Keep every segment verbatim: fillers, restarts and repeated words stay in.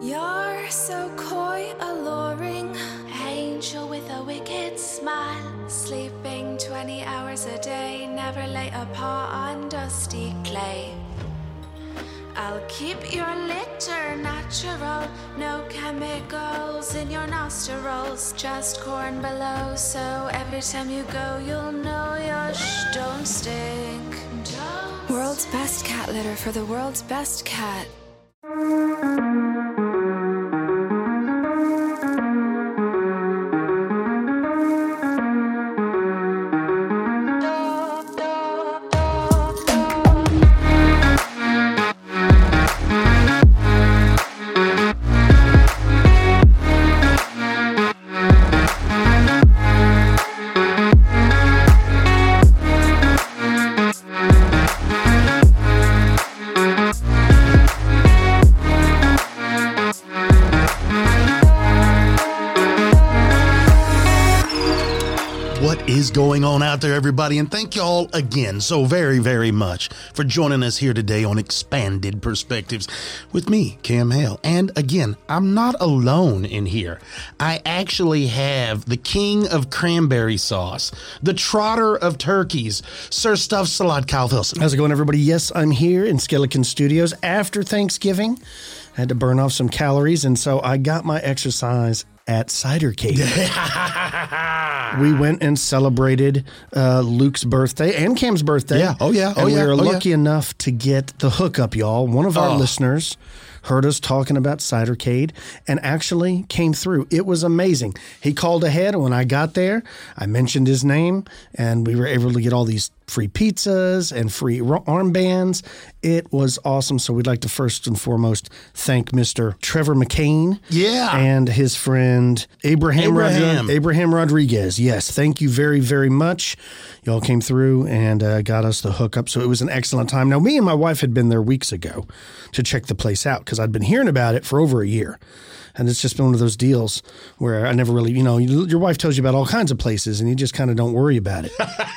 You're so coy, alluring, angel with a wicked smile, sleeping twenty hours a day, never lay a paw on dusty clay. I'll keep your litter natural, no chemicals in your nostrils, just corn below, so every time you go you'll know your sh don't stink. Don't World's best cat litter for the world's best cat. Going on out there, everybody, and thank you all again so very, very much for joining us here today on Expanded Perspectives with me, Cam Hale. And again, I'm not alone in here. I actually have the king of cranberry sauce, the trotter of turkeys, Sir Stuffed Salad, Kyle Filson. How's it going, everybody? Yes, I'm here in Skeleton Studios after Thanksgiving. I had to burn off some calories, and so I got my exercise at Cidercade. We went and celebrated uh, Luke's birthday and Cam's birthday. Yeah. Oh, yeah. Oh, and yeah. we were oh, lucky yeah. enough to get the hookup, y'all. One of our oh. listeners heard us talking about Cidercade and actually came through. It was amazing. He called ahead, and when I got there, I mentioned his name, and we were able to get all these free pizzas and free armbands. It was awesome. So we'd like to first and foremost thank Mister Trevor McCain. Yeah. And his friend Abraham Abraham. Rodri- Abraham Rodriguez. Yes. Thank you very, very much. Y'all came through and uh, got us the hookup. So it was an excellent time. Now, me and my wife had been there weeks ago to check the place out because I'd been hearing about it for over a year. And it's just been one of those deals where I never really, you know, your wife tells you about all kinds of places and you just kind of don't worry about it.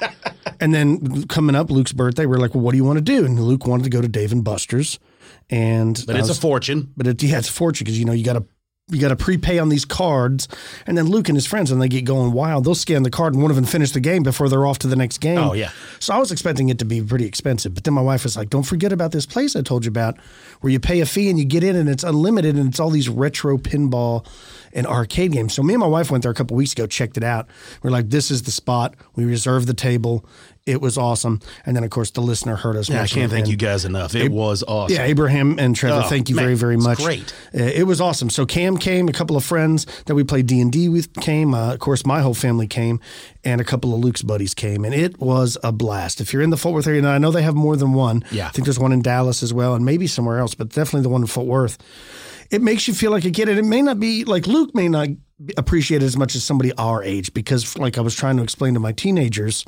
And then coming up, Luke's birthday, we're like, well, what do you want to do? And Luke wanted to go to Dave and Buster's. And But it's was, a fortune. But it, yeah, it's a fortune because, you know, you got to you got to prepay on these cards. And then Luke and his friends, when they get going wild, they'll scan the card and won't even finish the game before they're off to the next game. Oh, yeah. So I was expecting it to be pretty expensive. But then my wife was like, don't forget about this place I told you about where you pay a fee and you get in and it's unlimited and it's all these retro pinball and arcade games. So me and my wife went there a couple weeks ago, checked it out. We're like, this is the spot. We reserved the table. It was awesome. And then, of course, the listener heard us. Yeah, I can't thank and you guys enough. It Ab- was awesome. Yeah, Abraham and Trevor, oh, thank you man, very, very much. Great. Uh, it was awesome. So Cam came, a couple of friends that we played D and D with came. Uh, of course, my whole family came, and a couple of Luke's buddies came. And it was a blast. If you're in the Fort Worth area, and I know they have more than one. Yeah. I think there's one in Dallas as well, and maybe somewhere else, but definitely the one in Fort Worth. It makes you feel like a kid. And it may not be, like Luke may not appreciate it as much as somebody our age because, like I was trying to explain to my teenagers,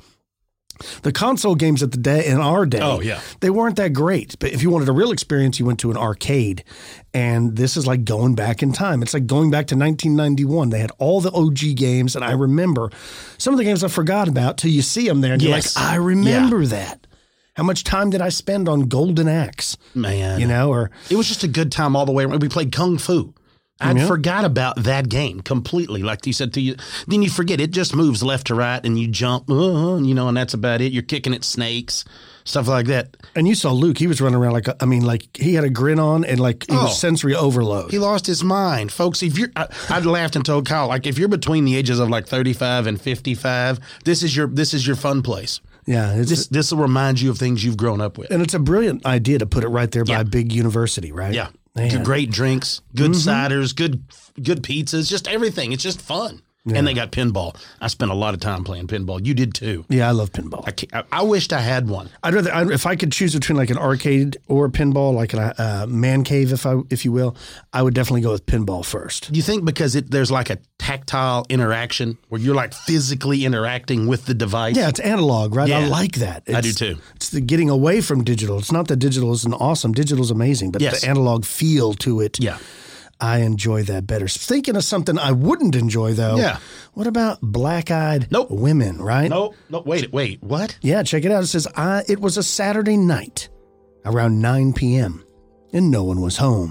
the console games at the day in our day, oh, yeah. they weren't that great. But if you wanted a real experience, you went to an arcade. And this is like going back in time. It's like going back to nineteen ninety-one. They had all the O G games. And I remember some of the games I forgot about till you see them there. And yes. you're like, I remember yeah. that. How much time did I spend on Golden Axe? Man. You know, or it was just a good time all the way around. We played Kung Fu. I yeah. forgot about that game completely. Like you said to you, then you forget it just moves left to right and you jump, uh, you know, and that's about it. You're kicking at snakes, stuff like that. And you saw Luke, he was running around like, a, I mean, like he had a grin on and like he oh, was sensory overload. He lost his mind. Folks, if you're, I, I'd laughed and told Kyle, like if you're between the ages of like thirty-five and fifty-five, this is your, this is your fun place. Yeah. It's this, this will remind you of things you've grown up with. And it's a brilliant idea to put it right there by yeah. a big university, right? Yeah. Man. Great drinks, good mm-hmm. ciders, good good pizzas, just everything. It's just fun. Yeah. And they got pinball. I spent a lot of time playing pinball. You did too. Yeah, I love pinball. I, I, I wished I had one. I'd rather, I, if I could choose between like an arcade or a pinball, like a uh, man cave, if I, if you will, I would definitely go with pinball first. Do you think because it, there's like a tactile interaction where you're like physically interacting with the device? Yeah, it's analog, right? Yeah. I like that. It's, I do too. It's the getting away from digital. It's not that digital isn't awesome. Digital is amazing, but yes. the analog feel to it. Yeah. I enjoy that better. Thinking of something I wouldn't enjoy, though. Yeah. What about black-eyed nope. women, right? Nope. No, wait, wait, what? Yeah, check it out. It says, I, it was a Saturday night around nine p.m., and no one was home.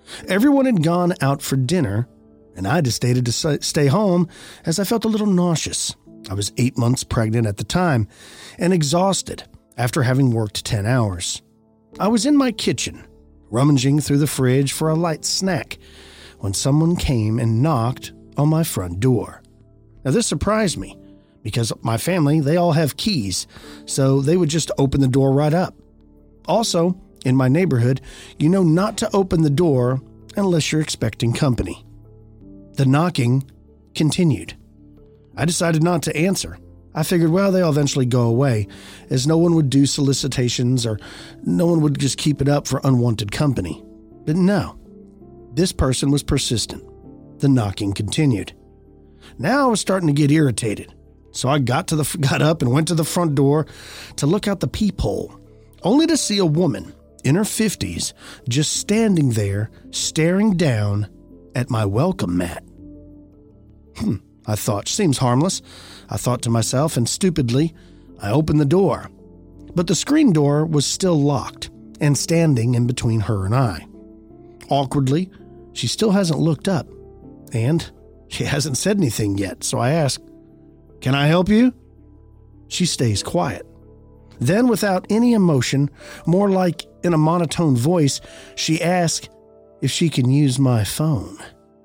Everyone had gone out for dinner, and I decided to stay home as I felt a little nauseous. I was eight months pregnant at the time and exhausted after having worked ten hours. I was in my kitchen, rummaging through the fridge for a light snack, when someone came and knocked on my front door. Now, this surprised me because my family, they all have keys, so they would just open the door right up. Also, in my neighborhood, you know not to open the door unless you're expecting company. The knocking continued. I decided not to answer. I figured, well, they'll eventually go away, as no one would do solicitations or no one would just keep it up for unwanted company. But no, this person was persistent. The knocking continued. Now I was starting to get irritated, so I got to the got up and went to the front door to look out the peephole, only to see a woman in her fifties just standing there, staring down at my welcome mat. Hmm, I thought, seems harmless. I thought to myself, and stupidly, I opened the door. But the screen door was still locked and standing in between her and I. Awkwardly, she still hasn't looked up, and she hasn't said anything yet, so I ask, "Can I help you?" She stays quiet. Then, without any emotion, more like in a monotone voice, she asks if she can use my phone.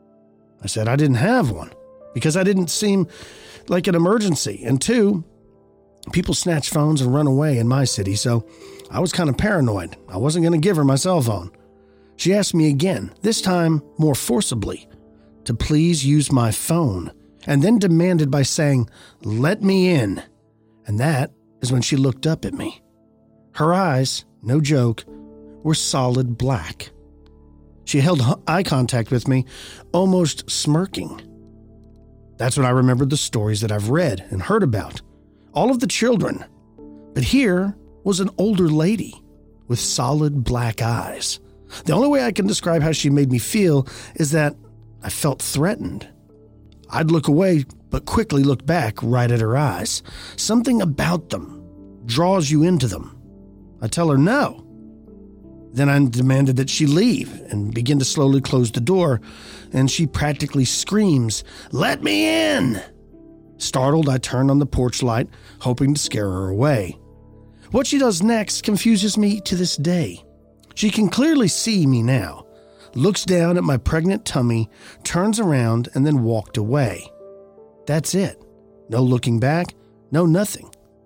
I said I didn't have one, because I didn't seem like an emergency. And two, people snatch phones and run away in my city, so I was kind of paranoid. I wasn't going to give her my cell phone. She asked me again, this time more forcibly, to please use my phone, and then demanded by saying, "Let me in." And that is when she looked up at me. Her eyes, no joke, were solid black. She held eye contact with me, almost smirking. That's when I remembered the stories that I've read and heard about. All of the children. But here was an older lady with solid black eyes. The only way I can describe how she made me feel is that I felt threatened. I'd look away, but quickly look back right at her eyes. Something about them draws you into them. I tell her no. Then I demanded that she leave and begin to slowly close the door, and she practically screams, "Let me in!" Startled, I turn on the porch light, hoping to scare her away. What she does next confuses me to this day. She can clearly see me now, looks down at my pregnant tummy, turns around, and then walked away. That's it. No looking back, no nothing.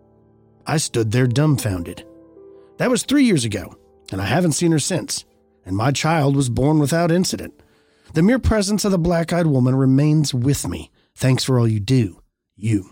I stood there dumbfounded. That was three years ago, and I haven't seen her since, and my child was born without incident. The mere presence of the black-eyed woman remains with me. Thanks for all you do. You.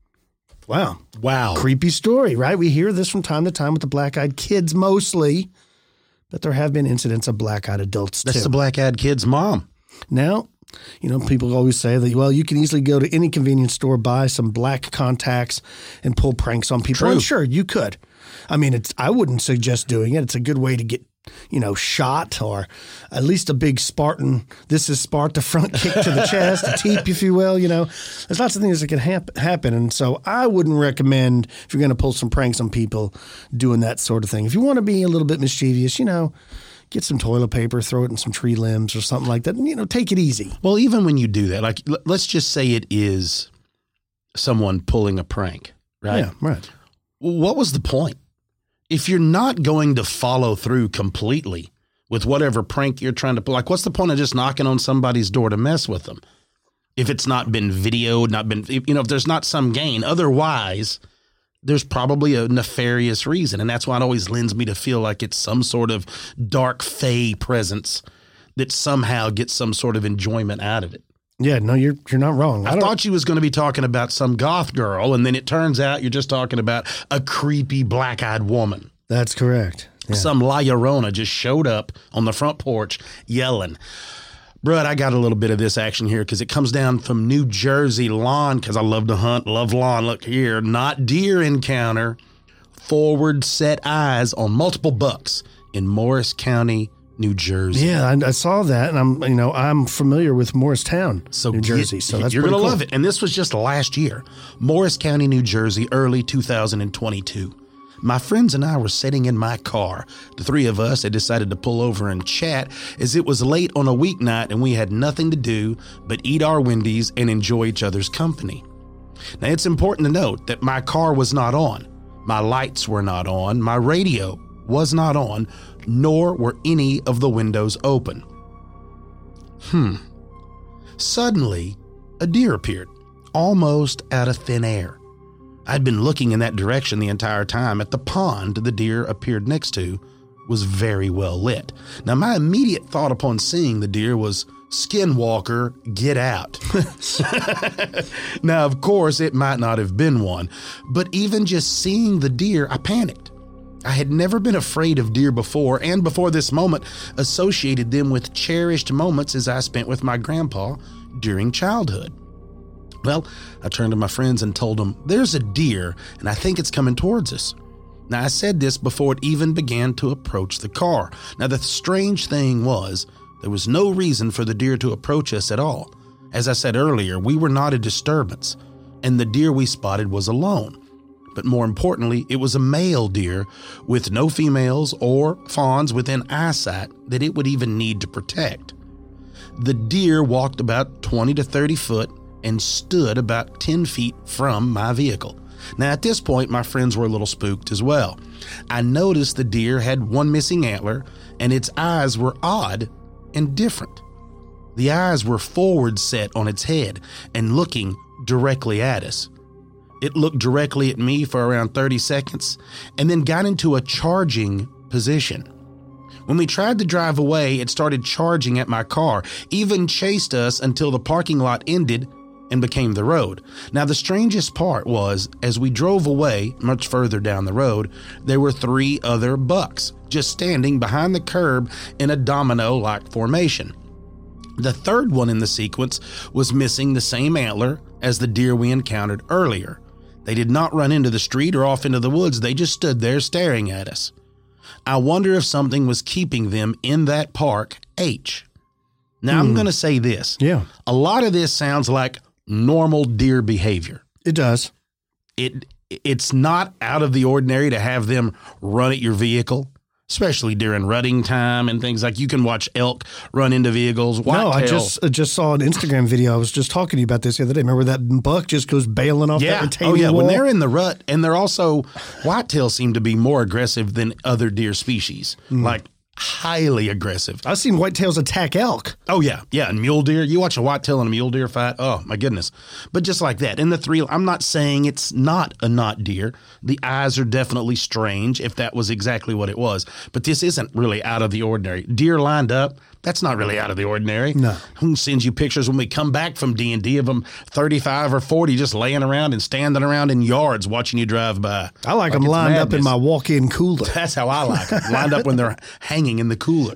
Wow. Wow. Creepy story, right? We hear this from time to time with the black-eyed kids mostly, but there have been incidents of black-eyed adults too. That's the black-eyed kid's mom. Now, you know, people always say that, well, you can easily go to any convenience store, buy some black contacts, and pull pranks on people. True. And sure, you could. I mean, it's I wouldn't suggest doing it. It's a good way to get, you know, shot, or at least a big Spartan, this is Sparta front kick to the chest, a teep, if you will. You know, there's lots of things that can hap- happen. And so I wouldn't recommend, if you're going to pull some pranks on people, doing that sort of thing. If you want to be a little bit mischievous, you know, get some toilet paper, throw it in some tree limbs or something like that. And, you know, take it easy. Well, even when you do that, like, l- let's just say it is someone pulling a prank, right? Yeah, right. What was the point? If you're not going to follow through completely with whatever prank you're trying to pull, like, what's the point of just knocking on somebody's door to mess with them? If it's not been videoed, not been, you know, if there's not some gain, otherwise there's probably a nefarious reason. And that's why it always lends me to feel like it's some sort of dark fae presence that somehow gets some sort of enjoyment out of it. Yeah, no, you're you're not wrong. I, I thought you was going to be talking about some goth girl, and then it turns out you're just talking about a creepy black-eyed woman. That's correct. Yeah. Some La Llorona just showed up on the front porch yelling. Brud, I got a little bit of this action here because it comes down from New Jersey lawn, because I love to hunt, love lawn. Look here, not deer encounter, forward set eyes on multiple bucks in Morris County, New Jersey. Yeah, I, I saw that, and I'm you know I'm familiar with Morristown, so New Jersey. So that's you're gonna cool. love it. And this was just last year, Morris County, New Jersey, early two thousand twenty-two. My friends and I were sitting in my car. The three of us had decided to pull over and chat as it was late on a weeknight and we had nothing to do but eat our Wendy's and enjoy each other's company. Now, it's important to note that my car was not on. My lights were not on. My radio was not on, nor were any of the windows open. Hmm. Suddenly, a deer appeared, almost out of thin air. I'd been looking in that direction the entire time. At the pond the deer appeared next to was very well lit. Now, my immediate thought upon seeing the deer was, Skinwalker, get out. Now, of course, it might not have been one, but even just seeing the deer, I panicked. I had never been afraid of deer before, and before this moment associated them with cherished moments as I spent with my grandpa during childhood. Well, I turned to my friends and told them, there's a deer, and I think it's coming towards us. Now, I said this before it even began to approach the car. Now, the strange thing was, there was no reason for the deer to approach us at all. As I said earlier, we were not a disturbance, and the deer we spotted was alone. But more importantly, it was a male deer with no females or fawns within eyesight that it would even need to protect. The deer walked about twenty to thirty foot and stood about ten feet from my vehicle. Now, at this point, my friends were a little spooked as well. I noticed the deer had one missing antler, and its eyes were odd and different. The eyes were forward set on its head and looking directly at us. It looked directly at me for around thirty seconds and then got into a charging position. When we tried to drive away, it started charging at my car, even chased us until the parking lot ended and became the road. Now, the strangest part was, as we drove away much further down the road, there were three other bucks just standing behind the curb in a domino-like formation. The third one in the sequence was missing the same antler as the deer we encountered earlier. They did not run into the street or off into the woods. They just stood there staring at us. I wonder if something was keeping them in that park, H. Now, hmm. I'm going to say this. Yeah. A lot of this sounds like normal deer behavior. It does. It It's not out of the ordinary to have them run at your vehicle, especially during rutting time and things like you can watch elk run into vehicles. No, I just I just saw an Instagram video. I was just talking to you about this the other day. Remember that buck just goes bailing off yeah. that retaining oh, yeah. wall? When they're in the rut, and they're also, whitetails seem to be more aggressive than other deer species, mm. like highly aggressive. I've seen whitetails attack elk. Oh, yeah. Yeah. And mule deer. You watch a whitetail and a mule deer fight. Oh, my goodness. But just like that. In the three, I'm not saying it's not a not deer. The eyes are definitely strange if that was exactly what it was. But this isn't really out of the ordinary. Deer lined up. That's not really out of the ordinary. No. Who sends you pictures when we come back from D and D of them thirty-five or forty just laying around and standing around in yards watching you drive by. I like, like them lined madness. Up in my walk-in cooler. That's how I like them. Lined up when they're hanging in the cooler.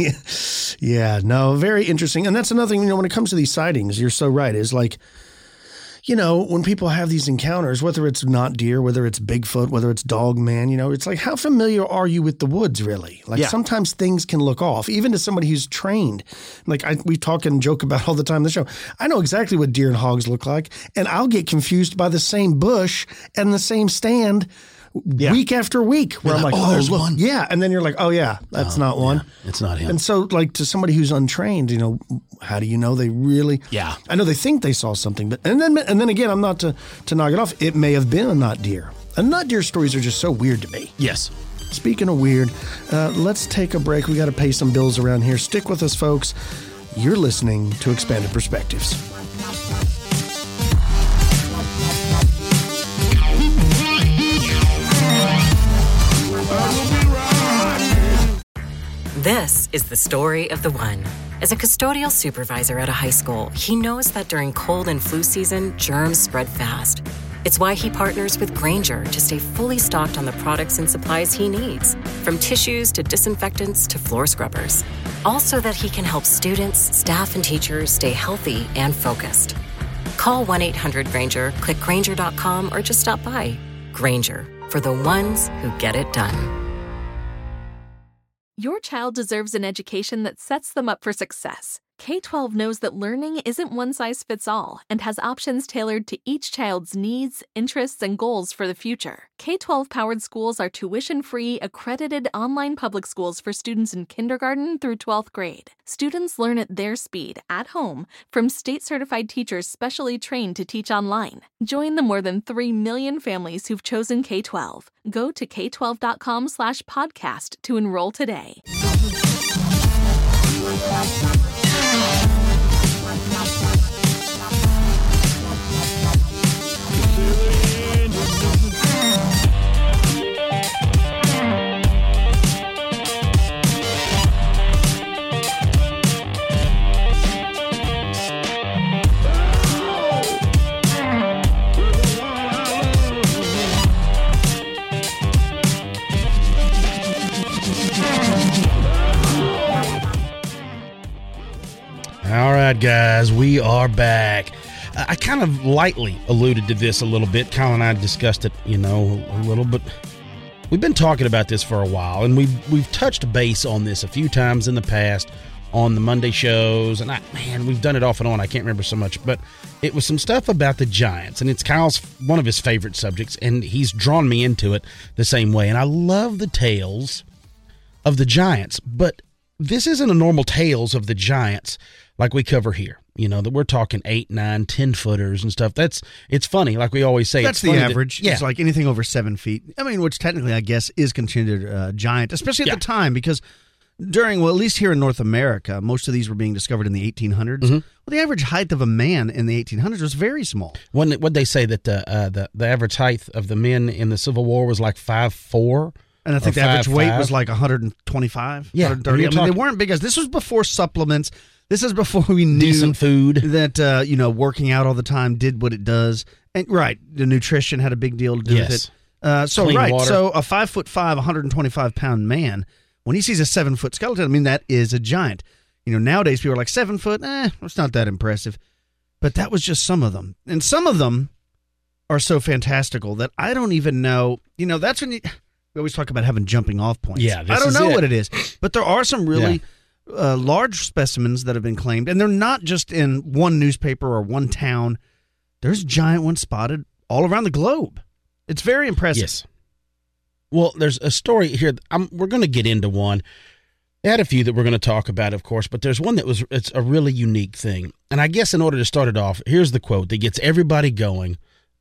Yeah, no, very interesting. And that's another thing, you know, when it comes to these sightings, you're so right, is like, you know, when people have these encounters, whether it's not deer, whether it's Bigfoot, whether it's dog man, you know, it's like, how familiar are you with the woods, really? Like yeah. sometimes things can look off, even to somebody who's trained. Like I, we talk and joke about all the time on the show. I know exactly what deer and hogs look like, and I'll get confused by the same bush and the same stand yeah. week after week where You're I'm like, like, oh, oh, there's look. one. Yeah. And then you're like, oh, yeah, that's oh, not one. Yeah, it's not him. And so, like, to somebody who's untrained, you know, how do you know they really? Yeah. I know they think they saw something, but and then and then again, I'm not to, to knock it off. It may have been a not deer. And not deer stories are just so weird to me. Yes. Speaking of weird, uh, let's take a break. We got to pay some bills around here. Stick with us, folks. You're listening to Expanded Perspectives. This is the story of the one. As a custodial supervisor at a high school, he knows that during cold and flu season, germs spread fast. It's why he partners with Grainger to stay fully stocked on the products and supplies he needs, from tissues to disinfectants to floor scrubbers. All so that he can help students, staff, and teachers stay healthy and focused. Call one eight hundred Grainger, click Grainger dot com, or just stop by. Grainger, for the ones who get it done. Your child deserves an education that sets them up for success. K twelve knows that learning isn't one size fits all and has options tailored to each child's needs, interests, and goals for the future. K twelve powered schools are tuition-free, accredited online public schools for students in kindergarten through twelfth grade. Students learn at their speed, at home, from state-certified teachers specially trained to teach online. Join the more than three million families who've chosen K twelve. Go to k twelve dot com slash podcast to enroll today. All right, guys, we are back. I kind of lightly alluded to this a little bit. Kyle and I discussed it, you know, a little bit. We've been talking about this for a while, and we've we've touched base on this a few times in the past on the Monday shows. And I, man, we've done it off and on. I can't remember so much, but it was some stuff about the Giants, and it's Kyle's one of his favorite subjects, and he's drawn me into it the same way. And I love the tales of the Giants, but this isn't a normal tales of the Giants like we cover here. You know, that we're talking eight, nine, ten footers and stuff. That's, it's funny, like we always say. That's it's the average. That, yeah. It's like anything over seven feet. I mean, which technically, I guess, is considered a giant, especially at yeah. the time, because during, well, at least here in North America, most of these were being discovered in the eighteen hundreds. Mm-hmm. Well, the average height of a man in the eighteen hundreds was very small. When what they say that the, uh, the the average height of the men in the Civil War was like five four. And I think the average weight was like one hundred twenty-five, yeah, one hundred thirty. I mean, talking, they weren't big guys. This was before supplements. This is before we knew decent food. That, uh, you know, working out all the time did what it does. And right, the nutrition had a big deal to do yes. with it. Uh, so, Clean right, water. so a five foot five, one hundred twenty-five pound man, when he sees a seven foot skeleton, I mean, that is a giant. You know, nowadays people are like, seven foot, eh, it's not that impressive. But that was just some of them. And some of them are so fantastical that I don't even know, you know, that's when you... We always talk about having jumping off points. Yeah, this I don't is know it. what it is, but there are some really yeah. uh, large specimens that have been claimed, and they're not just in one newspaper or one town. There's giant ones spotted all around the globe. It's very impressive. Yes. Well, there's a story here. I'm, we're going to get into one. I had a few that we're going to talk about, of course, but there's one that was it's a really unique thing. And I guess in order to start it off, here's the quote that gets everybody going.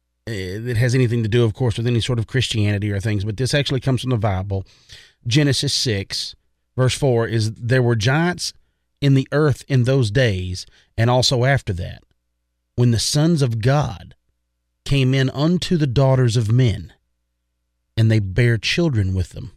It has anything to do, of course, with any sort of Christianity or things, but this actually comes from the Bible. Genesis six, verse four, is there were giants in the earth in those days, and also after that, when the sons of God came in unto the daughters of men, and they bare children with them.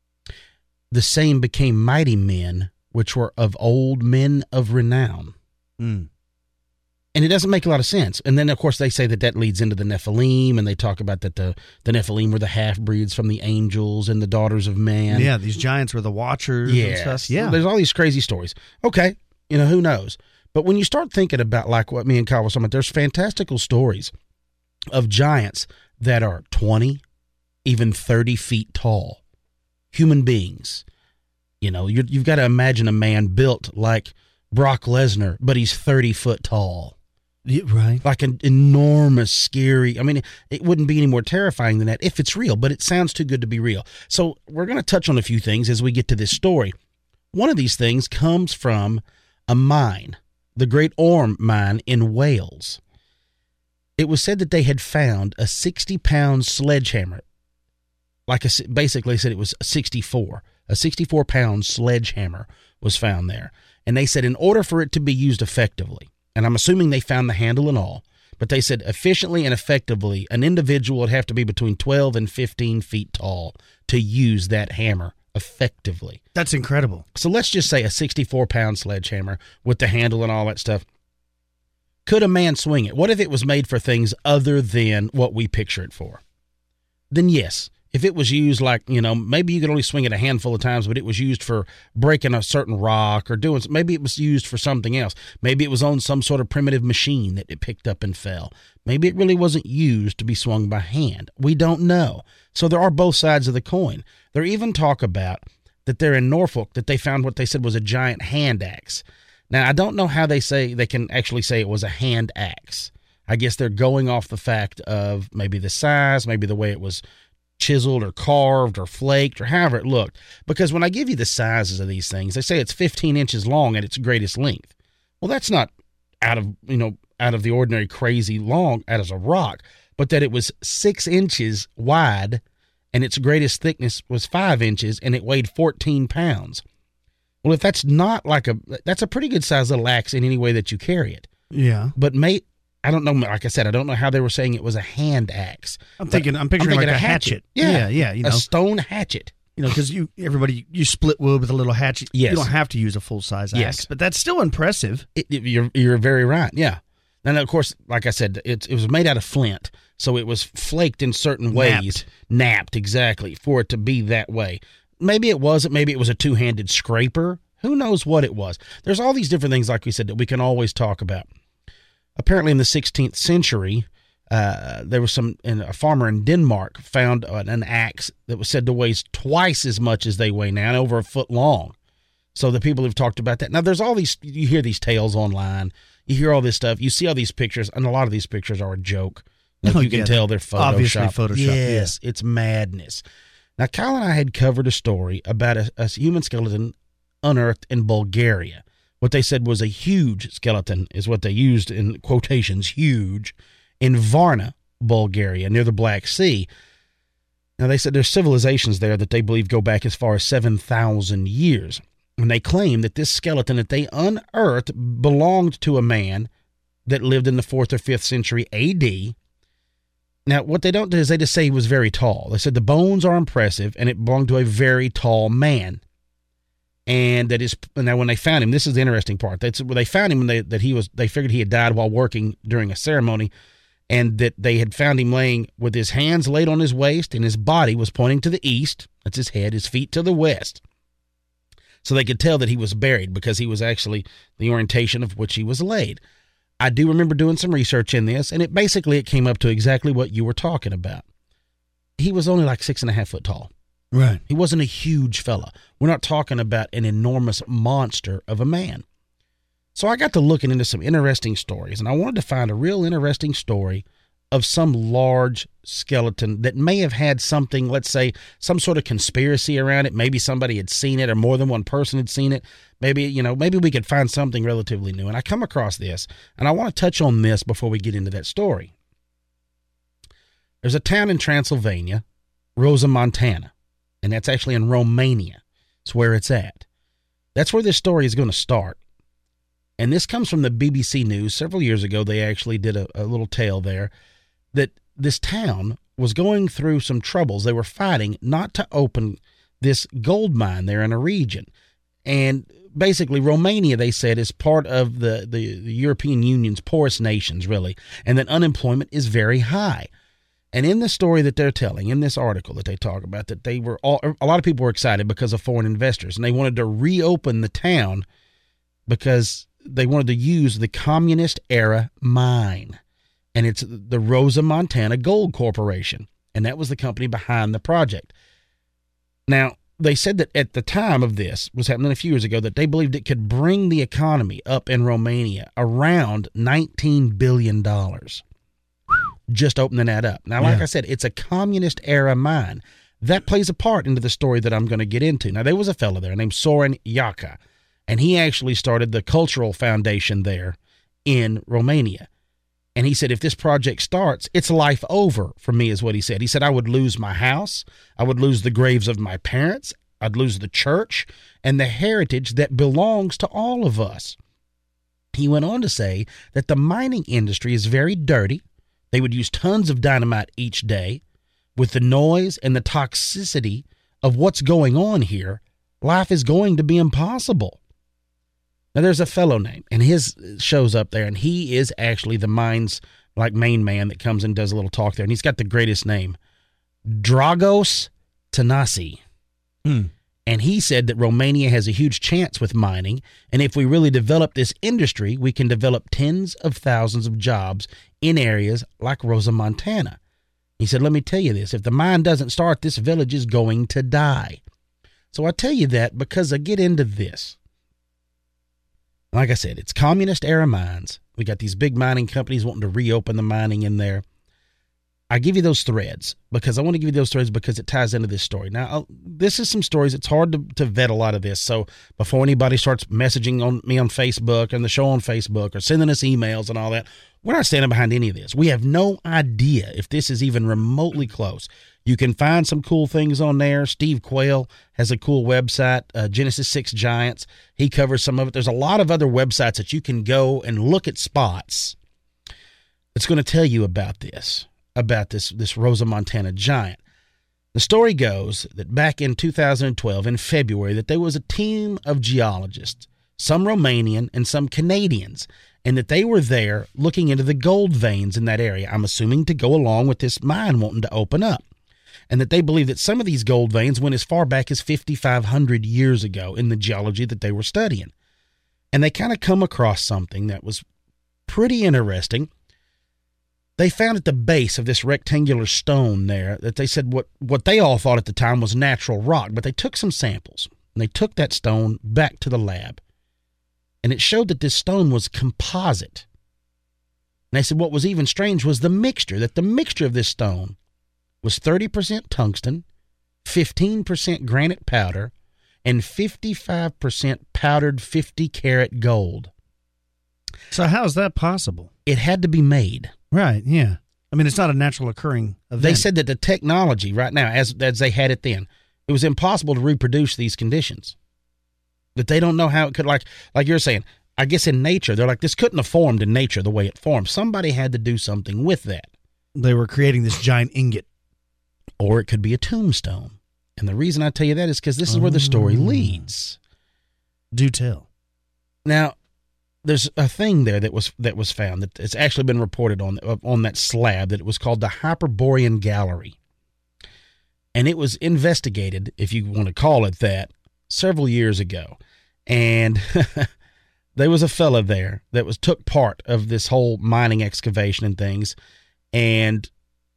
The same became mighty men, which were of old men of renown. Mm. And it doesn't make a lot of sense. And then, of course, they say that that leads into the Nephilim, and they talk about that the, the Nephilim were the half-breeds from the angels and the daughters of man. Yeah, these giants were the watchers yes. and stuff. Yeah. There's all these crazy stories. Okay, you know, who knows? But when you start thinking about, like what me and Kyle were talking about, there's fantastical stories of giants that are twenty, even thirty feet tall. Human beings. You know, you're, you've got to imagine a man built like Brock Lesnar, but he's thirty foot tall. Yeah, right. Like an enormous, scary, I mean, it wouldn't be any more terrifying than that if it's real, but it sounds too good to be real. So we're going to touch on a few things as we get to this story. One of these things comes from a mine, the Great Orme Mine in Wales. It was said that they had found a sixty pound sledgehammer. Like a, basically said it was sixty-four. A sixty-four pound sledgehammer was found there. And they said in order for it to be used effectively, and I'm assuming they found the handle and all, but they said efficiently and effectively, an individual would have to be between twelve and fifteen feet tall to use that hammer effectively. That's incredible. So let's just say a sixty-four pound sledgehammer with the handle and all that stuff. Could a man swing it? What if it was made for things other than what we picture it for? Then yes. If it was used like, you know, maybe you could only swing it a handful of times, but it was used for breaking a certain rock or doing, maybe it was used for something else. Maybe it was on some sort of primitive machine that it picked up and fell. Maybe it really wasn't used to be swung by hand. We don't know. So there are both sides of the coin. There even talk about that they're in Norfolk, that they found what they said was a giant hand axe. Now, I don't know how they say they can actually say it was a hand axe. I guess they're going off the fact of maybe the size, maybe the way it was chiseled or carved or flaked or however it looked. Because when I give you the sizes of these things, they say it's fifteen inches long at its greatest length. Well, that's not out of, you know, out of the ordinary crazy long as a rock, but that it was six inches wide and its greatest thickness was five inches and it weighed fourteen pounds. Well, if that's not like a, that's a pretty good size little axe in any way that you carry it. Yeah. But mate, I don't know, like I said, I don't know how they were saying it was a hand axe. I'm thinking, I'm picturing I'm like thinking a a hatchet. hatchet. Yeah. yeah, yeah, you know. A stone hatchet. You know, because you everybody you split wood with a little hatchet. Yes. You don't have to use a full size axe, Yes. but that's still impressive. It, it, you're you're very right. Yeah. And of course, like I said, it it was made out of flint, so it was flaked in certain ways, Napped. napped exactly for it to be that way. Maybe it wasn't. Maybe it was a two-handed scraper. Who knows what it was? There's all these different things, like we said, that we can always talk about. Apparently, in the sixteenth century, uh, there was some and a farmer in Denmark found an, an axe that was said to weigh twice as much as they weigh now, and over a foot long. So the people have talked about that. Now, there's all these, you hear these tales online. You hear all this stuff. You see all these pictures, and a lot of these pictures are a joke. Like Oh, you can yeah. tell they're Photoshopped. Obviously Photoshopped, Yes, it's madness. Now, Kyle and I had covered a story about a, a human skeleton unearthed in Bulgaria. What they said was a huge skeleton is what they used in quotations, huge, in Varna, Bulgaria, near the Black Sea. Now, they said there's civilizations there that they believe go back as far as seven thousand years. And they claim that this skeleton that they unearthed belonged to a man that lived in the fourth or fifth century A D. Now, what they don't do is they just say he was very tall. They said the bones are impressive, and it belonged to a very tall man. And that is now when they found him, this is the interesting part. That's when they found him, and they, that he was, they figured he had died while working during a ceremony, and that they had found him laying with his hands laid on his waist, and his body was pointing to the east. That's his head, his feet to the west. So they could tell that he was buried because he was actually the orientation of which he was laid. I do remember doing some research in this, and it basically it came up to exactly what you were talking about. He was only like six and a half foot tall. Right. He wasn't a huge fella. We're not talking about an enormous monster of a man. So I got to looking into some interesting stories, and I wanted to find a real interesting story of some large skeleton that may have had something, let's say, some sort of conspiracy around it. Maybe somebody had seen it or more than one person had seen it. Maybe, you know, maybe we could find something relatively new. And I come across this, and I want to touch on this before we get into that story. There's a town in Transylvania, Rosa, Montana, and that's actually in Romania. It's where it's at. That's where this story is going to start. And this comes from the B B C News. Several years ago, they actually did a, a little tale there that this town was going through some troubles. They were fighting not to open this gold mine there in a region. And basically, Romania, they said, is part of the, the, the European Union's poorest nations, really, and that unemployment is very high. And in the story that they're telling, in this article that they talk about, that they were all, a lot of people were excited because of foreign investors, and they wanted to reopen the town because they wanted to use the communist-era mine. And it's the Rosa, Montana Gold Corporation, and that was the company behind the project. Now, they said that at the time of this, was happening a few years ago, that they believed it could bring the economy up in Romania around nineteen billion dollars. Just opening that up. Now, like Yeah. I said, it's a communist-era mine. That plays a part into the story that I'm going to get into. Now, there was a fellow there named Sorin Yaka, and he actually started the cultural foundation there in Romania. And he said, if this project starts, it's life over for me, is what he said. He said, I would lose my house. I would lose the graves of my parents. I'd lose the church and the heritage that belongs to all of us. He went on to say that the mining industry is very dirty. They would use tons of dynamite each day. With the noise and the toxicity of what's going on here, life is going to be impossible. Now, there's a fellow name, and his shows up there, and he is actually the mine's like main man that comes and does a little talk there, and he's got the greatest name, Dragos Tanasi. Hmm. And he said that Romania has a huge chance with mining, and if we really develop this industry, we can develop tens of thousands of jobs in areas like Rosa, Montana. He said, let me tell you this, if the mine doesn't start, this village is going to die. So I tell you that because I get into this. Like I said, it's communist-era mines. We got these big mining companies wanting to reopen the mining in there. I give you those threads because I want to give you those threads because it ties into this story. Now, I'll, this is some stories. It's hard to, to vet a lot of this. So before anybody starts messaging on me on Facebook and the show on Facebook or sending us emails and all that, we're not standing behind any of this. We have no idea if this is even remotely close. You can find some cool things on there. Steve Quayle has a cool website, uh, Genesis six Giants. He covers some of it. There's a lot of other websites that you can go and look at spots that's going to tell you about this. about this, this Rosa Montana giant. The story goes that back in two thousand twelve, in February, that there was a team of geologists, some Romanian and some Canadians, and that they were there looking into the gold veins in that area, I'm assuming to go along with this mine wanting to open up, and that they believe that some of these gold veins went as far back as fifty-five hundred years ago in the geology that they were studying. And they kind of come across something that was pretty interesting. They found at the base of this rectangular stone there that they said what, what they all thought at the time was natural rock, but they took some samples, and they took that stone back to the lab, and it showed that this stone was composite. And they said what was even strange was the mixture, that the mixture of this stone was thirty percent tungsten, fifteen percent granite powder, and fifty-five percent powdered fifty karat gold. So how is that possible? It had to be made. Right, yeah. I mean, it's not a natural occurring event. They said that the technology right now, as as they had it then, it was impossible to reproduce these conditions. That they don't know how it could, like like you're saying, I guess in nature, they're like, this couldn't have formed in nature the way it formed. Somebody had to do something with that. They were creating this giant ingot. Or it could be a tombstone. And the reason I tell you that is because this is where the story leads. Do tell. Now, there's a thing there that was that was found that it's actually been reported on on that slab that it was called the Hyperborean Gallery, and it was investigated, if you want to call it that, several years ago, and there was a fella there that was took part of this whole mining excavation and things, and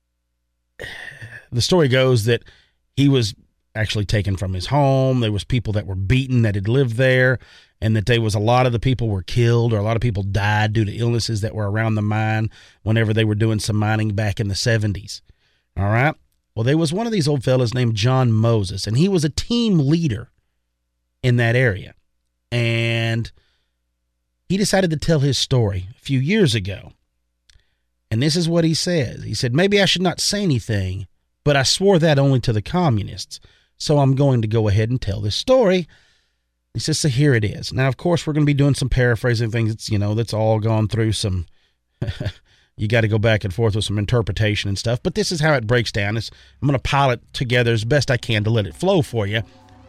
the story goes that he was actually taken from his home. There was people that were beaten that had lived there, and that there was a lot of the people were killed, or a lot of people died due to illnesses that were around the mine whenever they were doing some mining back in the seventies. All right? Well, there was one of these old fellas named John Moses, and he was a team leader in that area. And he decided to tell his story a few years ago. And this is what he says. He said, maybe I should not say anything, but I swore that only to the communists. So I'm going to go ahead and tell this story. He says, so here it is. Now, of course, we're going to be doing some paraphrasing things. It's, you know, that's all gone through some, you got to go back and forth with some interpretation and stuff. But this is how it breaks down. It's, I'm going to pile it together as best I can to let it flow for you.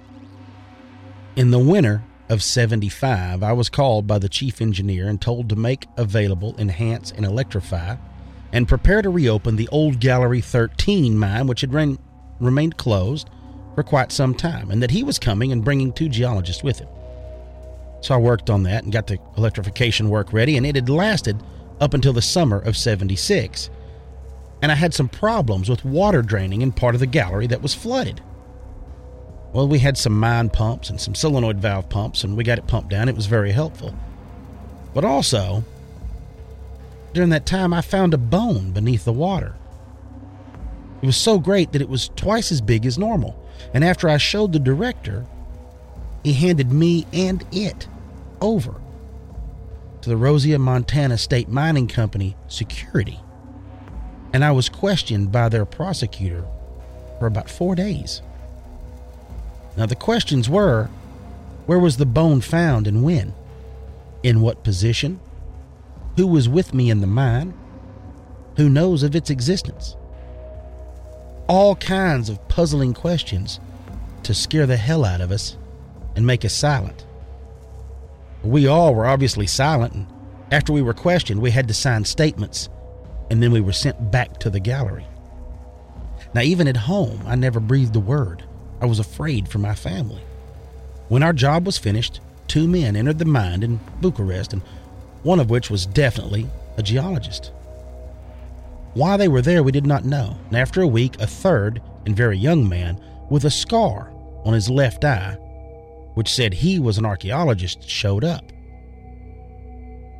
In the winter of seventy-five, I was called by the chief engineer and told to make available, enhance, and electrify, and prepare to reopen the old Gallery thirteen mine, which had re- remained closed for quite some time, and that he was coming and bringing two geologists with him. So I worked on that and got the electrification work ready, and it had lasted up until the summer of seventy-six. And I had some problems with water draining in part of the gallery that was flooded. Well, we had some mine pumps and some solenoid valve pumps, and we got it pumped down. It was very helpful. But also, during that time, I found a bone beneath the water. It was so great that it was twice as big as normal. And after I showed the director, he handed me and it over to the Rosa Montana State Mining Company security. And I was questioned by their prosecutor for about four days. Now, the questions were, where was the bone found and when? In what position? Who was with me in the mine? Who knows of its existence? All kinds of puzzling questions to scare the hell out of us and make us silent. We all were obviously silent, and after we were questioned, we had to sign statements, and then we were sent back to the gallery. Now, even at home, I never breathed a word. I was afraid for my family. When our job was finished, two men entered the mine in Bucharest, and one of which was definitely a geologist. Why they were there, we did not know. And after a week, a third and very young man with a scar on his left eye, which said he was an archaeologist, showed up.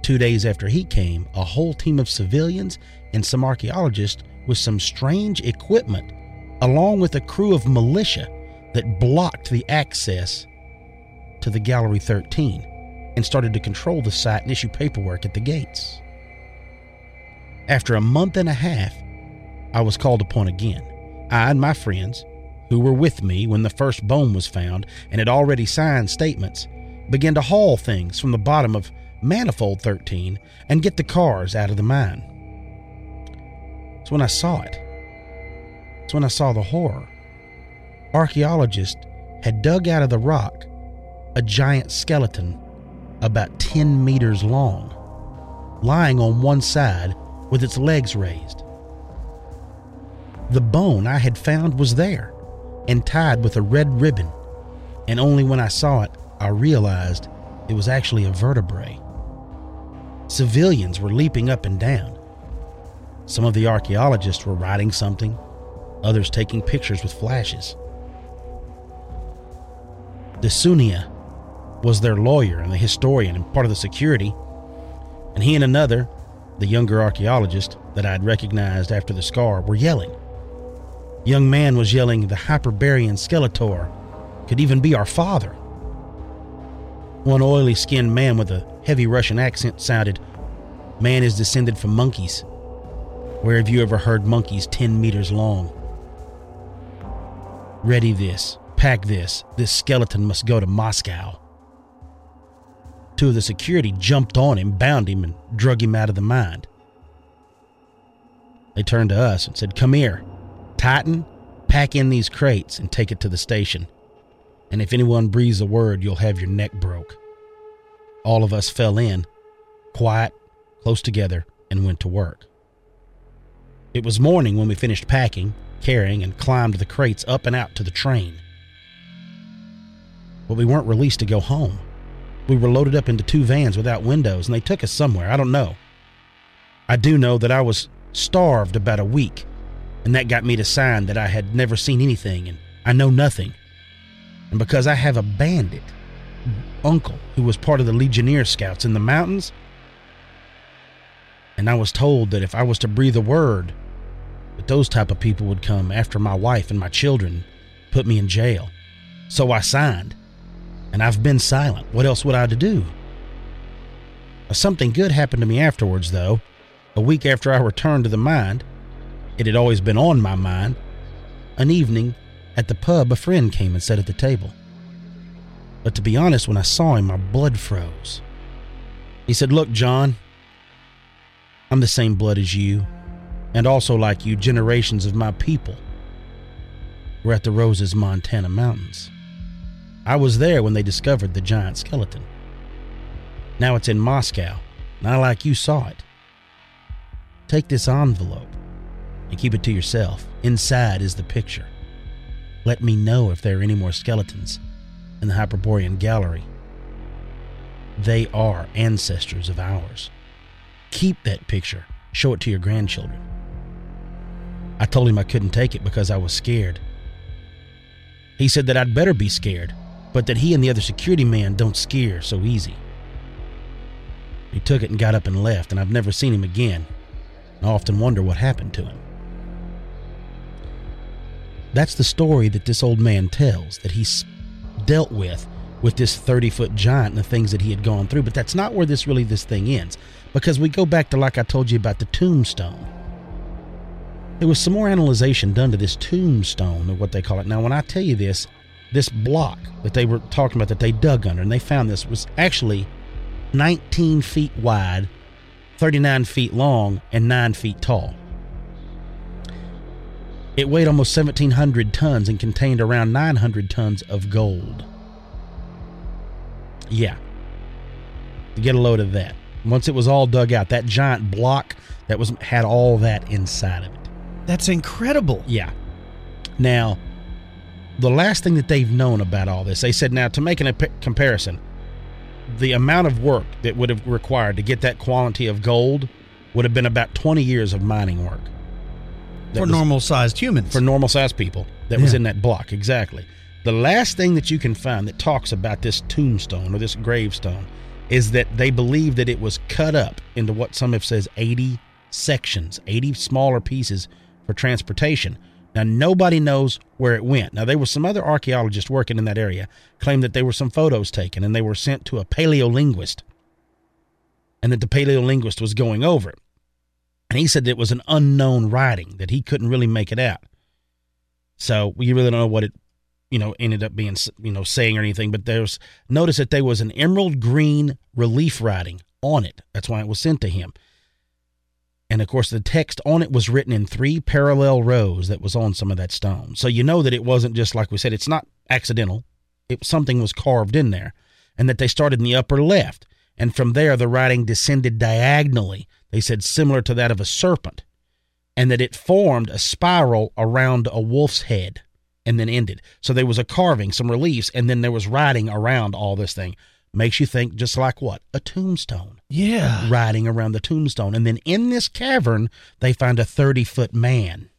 Two days after he came, a whole team of civilians and some archaeologists with some strange equipment, along with a crew of militia that blocked the access to the Gallery thirteen and started to control the site and issue paperwork at the gates. After a month and a half, I was called upon again. I and my friends, who were with me when the first bone was found and had already signed statements, began to haul things from the bottom of Manifold thirteen and get the cars out of the mine. It's when I saw it. It's when I saw the horror. Archaeologists had dug out of the rock a giant skeleton about ten meters long, lying on one side with its legs raised. The bone I had found was there and tied with a red ribbon, and only when I saw it, I realized it was actually a vertebrae. Civilians were leaping up and down. Some of the archaeologists were writing something, others taking pictures with flashes. Desunia was their lawyer and the historian and part of the security, and he and another, the younger archaeologist that I had recognized after the scar, were yelling. Young man was yelling, "The Hyperbarean Skeletor could even be our father." One oily-skinned man with a heavy Russian accent sounded, "Man is descended from monkeys. Where have you ever heard monkeys ten meters long? Ready this, pack this, this skeleton must go to Moscow." Two of the security jumped on him, bound him, and drug him out of the mine. They turned to us and said, "Come here, Titan, pack in these crates and take it to the station. And if anyone breathes a word, you'll have your neck broke." All of us fell in, quiet, close together, and went to work. It was morning when we finished packing, carrying, and climbed the crates up and out to the train. But we weren't released to go home. We were loaded up into two vans without windows, and they took us somewhere. I don't know. I do know that I was starved about a week, and that got me to sign that I had never seen anything, and I know nothing. And because I have a bandit uncle who was part of the Legionnaire Scouts in the mountains, and I was told that if I was to breathe a word, that those type of people would come after my wife and my children, put me in jail. So I signed, and I've been silent. What else would I to do? Something good happened to me afterwards, though. A week after I returned to the mine, it had always been on my mind. An evening at the pub, a friend came and sat at the table. But to be honest, when I saw him, my blood froze. He said, "Look, John, I'm the same blood as you, and also like you, generations of my people were at the Roses, Montana mountains. I was there when they discovered the giant skeleton. Now it's in Moscow, and I, like you, saw it. Take this envelope and keep it to yourself. Inside is the picture. Let me know if there are any more skeletons in the Hyperborean Gallery. They are ancestors of ours. Keep that picture. Show it to your grandchildren." I told him I couldn't take it because I was scared. He said that I'd better be scared, but that he and the other security man don't scare so easy. He took it and got up and left, and I've never seen him again. I often wonder what happened to him. That's the story that this old man tells, that he's dealt with with this thirty-foot giant and the things that he had gone through. But that's not where this really this thing ends, because we go back to, like I told you, about the tombstone. There was some more analyzation done to this tombstone, or what they call it. Now, when I tell you this, this block that they were talking about that they dug under, and they found this, was actually nineteen feet wide, thirty-nine feet long, and nine feet tall. It weighed almost seventeen hundred tons and contained around nine hundred tons of gold. Yeah. To get a load of that. Once it was all dug out, that giant block that was had all that inside of it. That's incredible. Yeah. Now, the last thing that they've known about all this, they said, now, to make a comparison, the amount of work that would have required to get that quantity of gold would have been about twenty years of mining work. For normal-sized humans. For normal-sized people that Yeah. was in that block, exactly. The last thing that you can find that talks about this tombstone or this gravestone is that they believe that it was cut up into what some have says eighty sections, eighty smaller pieces for transportation. Now, nobody knows where it went. Now, there were some other archaeologists working in that area claimed that there were some photos taken and they were sent to a paleolinguist, and that the paleolinguist was going over it. And he said that it was an unknown writing, that he couldn't really make it out. So we really don't know what it, you know, ended up being, you know, saying or anything. But there's, notice that there was an emerald green relief writing on it. That's why it was sent to him. And, of course, the text on it was written in three parallel rows that was on some of that stone. So you know that it wasn't just, like we said, it's not accidental. It, something was carved in there. And that they started in the upper left. And from there, the writing descended diagonally. They said similar to that of a serpent. And that it formed a spiral around a wolf's head and then ended. So there was a carving, some reliefs, and then there was writing around all this thing. Makes you think just like what? A tombstone. Yeah. Riding around the tombstone. And then in this cavern, they find a thirty-foot man.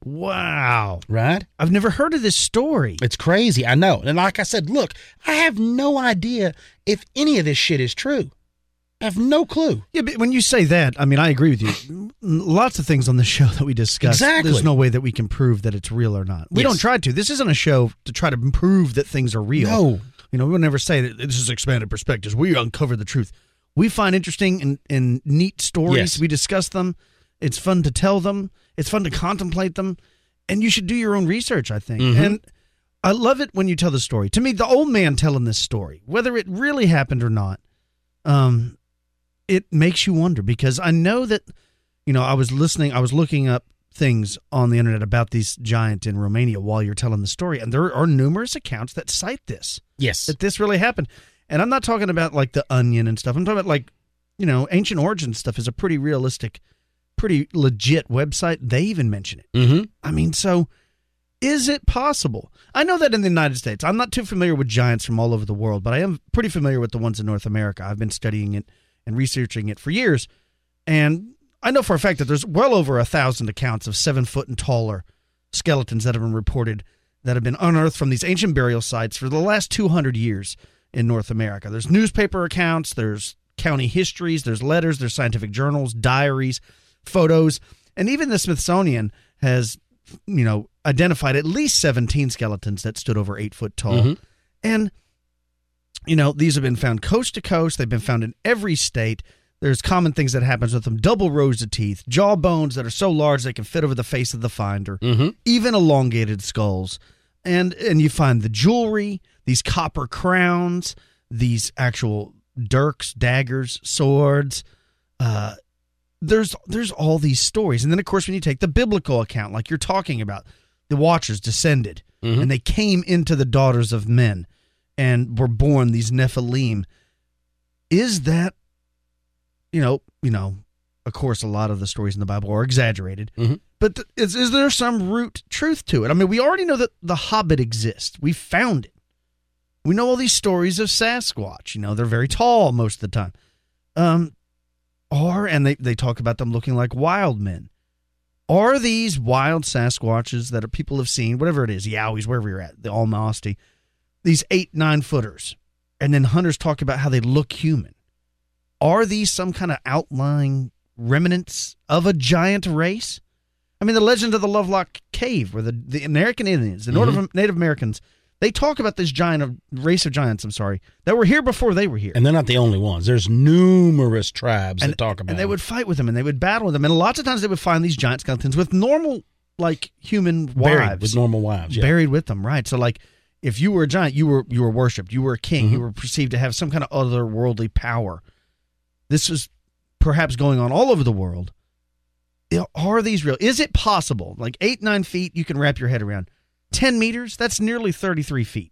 Wow. Right? I've never heard of this story. It's crazy. I know. And like I said, look, I have no idea if any of this shit is true. I have no clue. Yeah, but when you say that, I mean, I agree with you. Lots of things on the show that we discuss. Exactly. There's no way that we can prove that it's real or not. We Yes. don't try to. This isn't a show to try to prove that things are real. No. You know, we would never say that this is expanded perspectives. We uncover the truth. We find interesting and, and neat stories. Yes. We discuss them. It's fun to tell them. It's fun to contemplate them. And you should do your own research, I think. Mm-hmm. And I love it when you tell the story. To me, the old man telling this story, whether it really happened or not, um, it makes you wonder. Because I know that, you know, I was listening, I was looking up things on the internet about these giant in Romania while you're telling the story, and there are numerous accounts that cite this. Yes. That this really happened. And I'm not talking about like the Onion and stuff. I'm talking about like, you know, Ancient Origins stuff is a pretty realistic, pretty legit website. They even mention it. Mm-hmm. I mean, so is it possible? I know that in the United States, I'm not too familiar with giants from all over the world, but I am pretty familiar with the ones in North America. I've been studying it and researching it for years. And I know for a fact that there's well over a thousand accounts of seven foot and taller skeletons that have been reported that have been unearthed from these ancient burial sites for the last two hundred years in North America. There's newspaper accounts, there's county histories, there's letters, there's scientific journals, diaries, photos, and even the Smithsonian has, you know, identified at least seventeen skeletons that stood over eight foot tall. Mm-hmm. And, you know, these have been found coast to coast. They've been found in every state. There's common things that happens with them. Double rows of teeth, jaw bones that are so large they can fit over the face of the finder, Mm-hmm. even elongated skulls. And and you find the jewelry, these copper crowns, these actual dirks, daggers, swords. Uh, there's there's all these stories. And then, of course, when you take the biblical account, like you're talking about, the Watchers descended, Mm-hmm. and they came into the daughters of men and were born these Nephilim. Is that, you know, you know, of course, a lot of the stories in the Bible are exaggerated, Mm-hmm. but th- is, is there some root truth to it? I mean, we already know that the Hobbit exists. We found it. We know all these stories of Sasquatch. You know, they're very tall most of the time. Um, are, and they, they talk about them looking like wild men. Are these wild Sasquatches that people have seen, whatever it is, Yowies, wherever you're at, the Almasty, these eight, nine footers, and then hunters talk about how they look human. Are these some kind of outlying remnants of a giant race? I mean, the legend of the Lovelock Cave, where the, the American Indians, the Mm-hmm. Native, Native Americans, they talk about this giant of, race of giants, I'm sorry, that were here before they were here. And they're not the only ones. There's numerous tribes and, that talk about and they them. would fight with them, and they would battle with them. And lots of times they would find these giant skeletons with normal, like, human Buried wives. with normal wives, yeah. Buried with them, right. So, like, if you were a giant, you were you were worshipped. You were a king. Mm-hmm. You were perceived to have some kind of otherworldly power. This is perhaps going on all over the world. Are these real? Is it possible? Like eight, nine feet, you can wrap your head around. Ten meters, that's nearly thirty-three feet.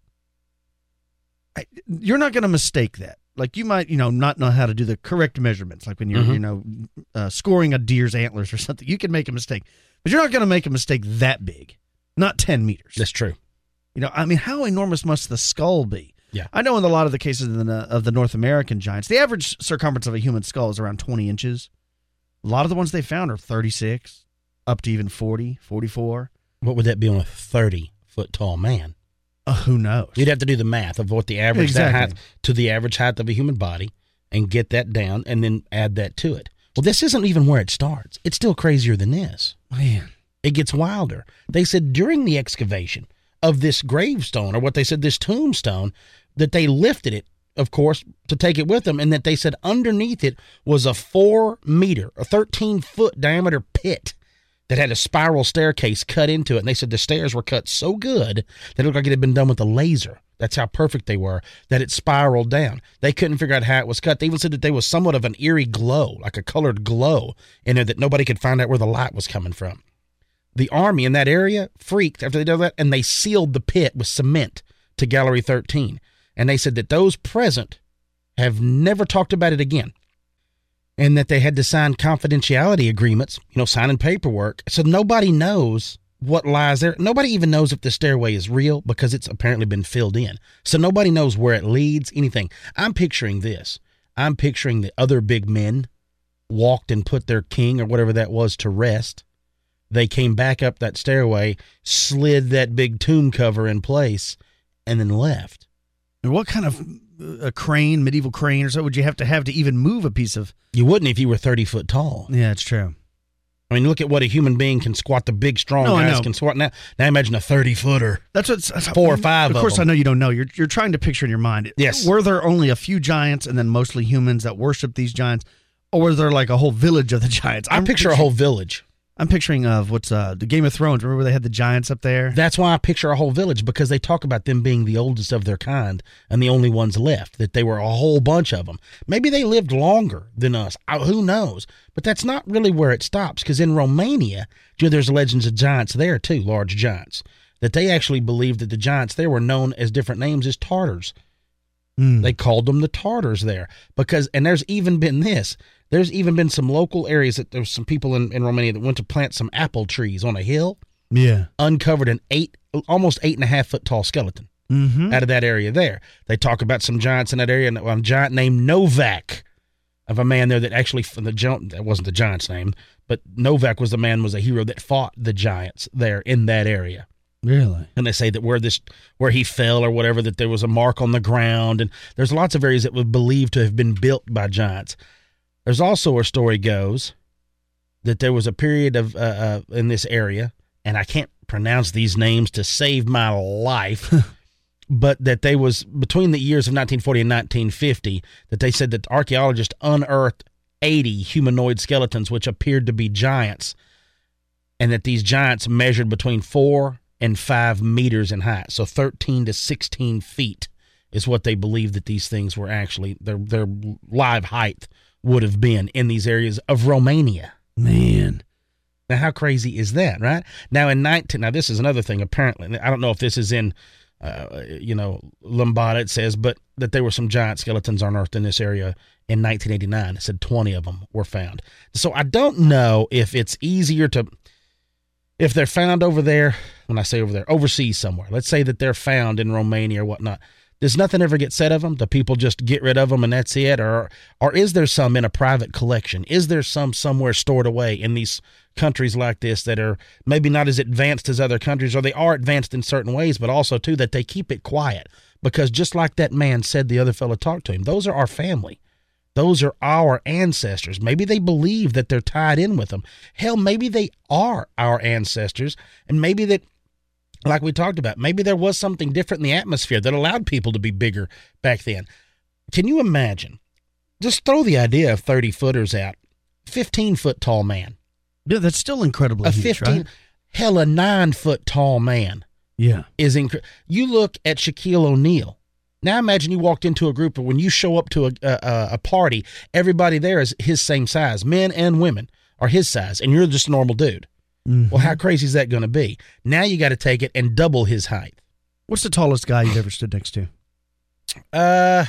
I, you're not going to mistake that. Like you might, you know, not know how to do the correct measurements. Like when you're, Mm-hmm. you know, uh, scoring a deer's antlers or something, you can make a mistake. But you're not going to make a mistake that big. Not ten meters. That's true. You know, I mean, how enormous must the skull be? Yeah. I know in a lot of the cases of the, of the North American giants, the average circumference of a human skull is around twenty inches. A lot of the ones they found are thirty-six, up to even forty, forty-four. What would that be on a thirty-foot tall man? Uh, who knows? You'd have to do the math of what the average Exactly. that height to the average height of a human body, and get that down and then add that to it. Well, this isn't even where it starts. It's still crazier than this. Man. It gets wilder. They said during the excavation of this gravestone, or what they said, this tombstone, that they lifted it, of course, to take it with them, and that they said underneath it was a four meter, a thirteen foot diameter pit that had a spiral staircase cut into it. And they said the stairs were cut so good that it looked like it had been done with a laser. That's how perfect they were, that it spiraled down. They couldn't figure out how it was cut. They even said that there was somewhat of an eerie glow, like a colored glow in there, that nobody could find out where the light was coming from. The army in that area freaked after they did that, and they sealed the pit with cement to Gallery thirteen. And they said that those present have never talked about it again, and that they had to sign confidentiality agreements, you know, signing paperwork. So nobody knows what lies there. Nobody even knows if the stairway is real because it's apparently been filled in. So nobody knows where it leads, anything. I'm picturing this. I'm picturing the other big men walked and put their king or whatever that was to rest. They came back up that stairway, slid that big tomb cover in place, and then left. And what kind of a crane, medieval crane or so, would you have to have to even move a piece of? You wouldn't if you were thirty foot tall. Yeah, it's true. I mean, look at what a human being can squat. The big, strong No, I guys know. can squat. Now, now imagine a thirty-footer. That's what's that's, Four or five Of of course, them. I know you don't know. You're you're trying to picture in your mind. Yes. Were there only a few giants and then mostly humans that worship these giants, or was there like a whole village of the giants? I picture a whole village. I'm picturing of what's uh the Game of Thrones. Remember where they had the giants up there? That's why I picture a whole village, because they talk about them being the oldest of their kind and the only ones left, that they were a whole bunch of them. Maybe they lived longer than us. I, who knows? But that's not really where it stops, because in Romania, you know, there's legends of giants there too, large giants, that they actually believed that the giants there were known as different names as Tartars. Mm. They called them the Tartars there because, and there's even been this, there's even been some local areas that there's some people in, in Romania that went to plant some apple trees on a hill, Yeah. uncovered an eight, almost eight and a half foot tall skeleton Mm-hmm. out of that area there. They talk about some giants in that area, and a giant named Novak, of a man there that actually, the giant, that wasn't the giant's name, but Novak was the man, was a hero that fought the giants there in that area. Really? And they say that where this, where he fell or whatever, that there was a mark on the ground, and there's lots of areas that were believed to have been built by giants. There's also, a story goes, that there was a period of uh, uh, in this area, and I can't pronounce these names to save my life, but that they was between the years of nineteen forty and nineteen fifty, that they said that archaeologists unearthed eighty humanoid skeletons which appeared to be giants, and that these giants measured between four and five meters in height, so thirteen to sixteen feet is what they believe that these things were actually, their their live height would have been in these areas of Romania. Man. Now, how crazy is that, right? Now, in nineteen, now this is another thing, apparently. I don't know if this is in, uh, you know, Lombardy, it says, but that there were some giant skeletons unearthed in this area in nineteen eighty-nine. It said twenty of them were found. So I don't know if it's easier to, if they're found over there, when I say over there, overseas somewhere. Let's say that they're found in Romania or whatnot. Does nothing ever get said of them? Do people just get rid of them and that's it? Or or is there some in a private collection? Is there some somewhere stored away in these countries like this that are maybe not as advanced as other countries, or they are advanced in certain ways, but also, too, that they keep it quiet? Because just like that man said, the other fellow talked to him, those are our family. Those are our ancestors. Maybe they believe that they're tied in with them. Hell, maybe they are our ancestors, and maybe that, like we talked about, maybe there was something different in the atmosphere that allowed people to be bigger back then. Can you imagine? Just throw the idea of thirty-footers out. fifteen-foot tall man. Yeah, that's still incredibly A huge, fifteen, right? hell, a nine-foot tall man Yeah. is incredible. You look at Shaquille O'Neal. Now imagine you walked into a group, of when you show up to a, a, a party, everybody there is his same size. Men and women are his size, and you're just a normal dude. Mm-hmm. Well, how crazy is that going to be? Now you got to take it and double his height. What's the tallest guy you've ever stood next to? Uh,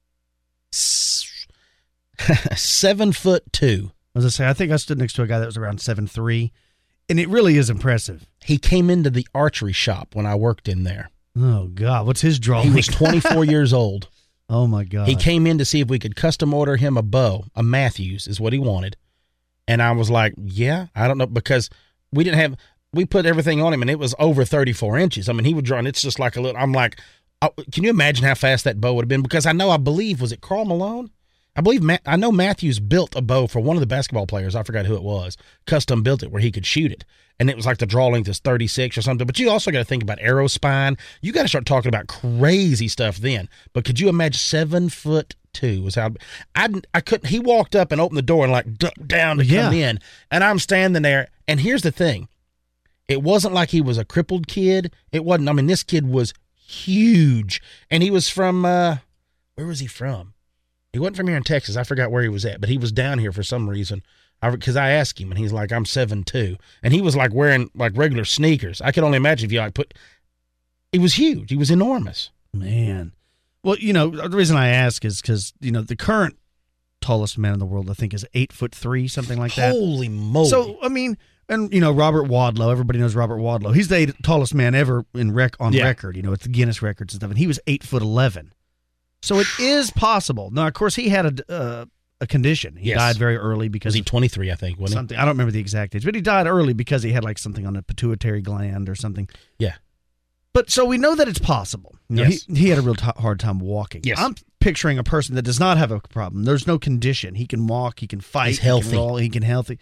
s- seven foot two. As I say, I think I stood next to a guy that was around seven three, and it really is impressive. He came into the archery shop when I worked in there. Oh, God. What's his draw? He was twenty-four years old. Oh, my God. He came in to see if we could custom order him a bow. A Matthews is what he wanted. And I was like, yeah, I don't know, because we didn't have, we put everything on him and it was over thirty-four inches. I mean, he would draw, and it's just like a little, I'm like, oh, can you imagine how fast that bow would have been? Because I know, I believe, was it Karl Malone? I believe Ma- I know Matthews built a bow for one of the basketball players. I forgot who it was. Custom built it where he could shoot it. And it was like the draw length is thirty-six or something. But you also got to think about arrow spine. You got to start talking about crazy stuff then. But could you imagine seven foot two was how I I couldn't. He walked up and opened the door and like ducked down to Yeah. come in, and I'm standing there. And here's the thing: it wasn't like he was a crippled kid. It wasn't. I mean, this kid was huge, and he was from uh, where was he from? He wasn't from here in Texas. I forgot where he was at, but he was down here for some reason. Because I, I asked him, and he's like, "I'm seven two," and he was like wearing like regular sneakers. I could only imagine if you like put. He was huge. He was enormous. Man. Well, you know, the reason I ask is because, you know, the current tallest man in the world, I think, is eight foot three, something like that. Holy moly! So, I mean, and, you know, Robert Wadlow, everybody knows Robert Wadlow. He's the eighth tallest man ever in rec- on Yeah. record. You know, it's the Guinness records and stuff, and he was eight foot eleven. So it is possible. Now, of course, he had a, uh, a condition. He Yes. died very early because was he of twenty-three? I think wasn't he? something. I don't remember the exact age, but he died early because he had like something on the pituitary gland or something. Yeah. But so we know that it's possible. You know, Yes. he, he had a real t- hard time walking. Yes. I'm picturing a person that does not have a problem. There's no condition. He can walk. He can fight. He's He healthy. can roll. He can healthy.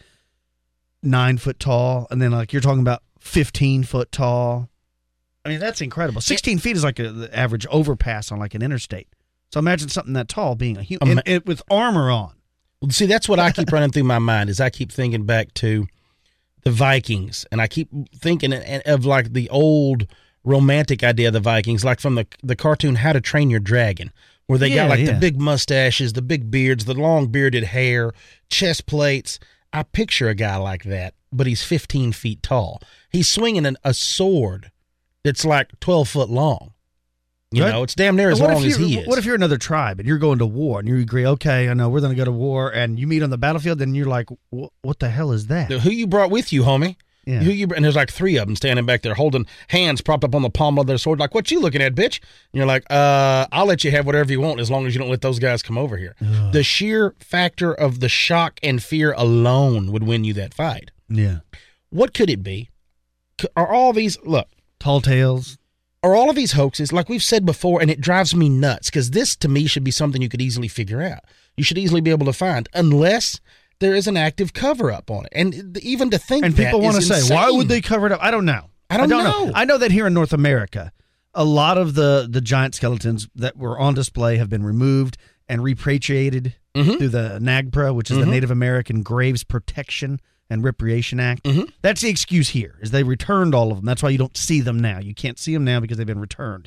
Nine foot tall, and then like you're talking about fifteen foot tall. I mean, that's incredible. Sixteen feet is like a, the average overpass on like an interstate. So imagine something that tall being a human Ima- and, and with armor on. Well, see, that's what I keep running through my mind is I keep thinking back to the Vikings, and I keep thinking of like the old romantic idea of the Vikings, like from the the cartoon How to Train Your Dragon, where they Yeah, got like yeah. the big mustaches, the big beards, the long bearded hair, chest plates. I picture a guy like that, but he's fifteen feet tall. He's swinging an, a sword that's like twelve foot long. You Right. know, it's damn near as What if long as you- he is. What if you're another tribe and you're going to war and you agree, okay, I know we're going to go to war, and you meet on the battlefield, and you're like, "Wh- what the hell is that? Who you brought with you, homie? Yeah. Who you, and there's like three of them standing back there holding hands propped up on the palm of their sword, like, what you looking at, bitch? And you're like, uh, I'll let you have whatever you want as long as you don't let those guys come over here. The sheer factor of the shock and fear alone would win you that fight. Yeah. What could it be? C- Are all these, look, Tall tales. are all of these hoaxes, like we've said before, and it drives me nuts, because this, to me, should be something you could easily figure out. You should easily be able to find, unless there is an active cover-up on it. And even to think And that people want to is say, why insane. would they cover it up? I don't know. I don't know. I know that here in North America, a lot of the, the giant skeletons that were on display have been removed and repatriated Mhm. through the NAGPRA, which is the Mhm. Native American Graves Protection and Reparation Act. Mhm. That's the excuse here, is they returned all of them. That's why you don't see them now. You can't see them now because they've been returned.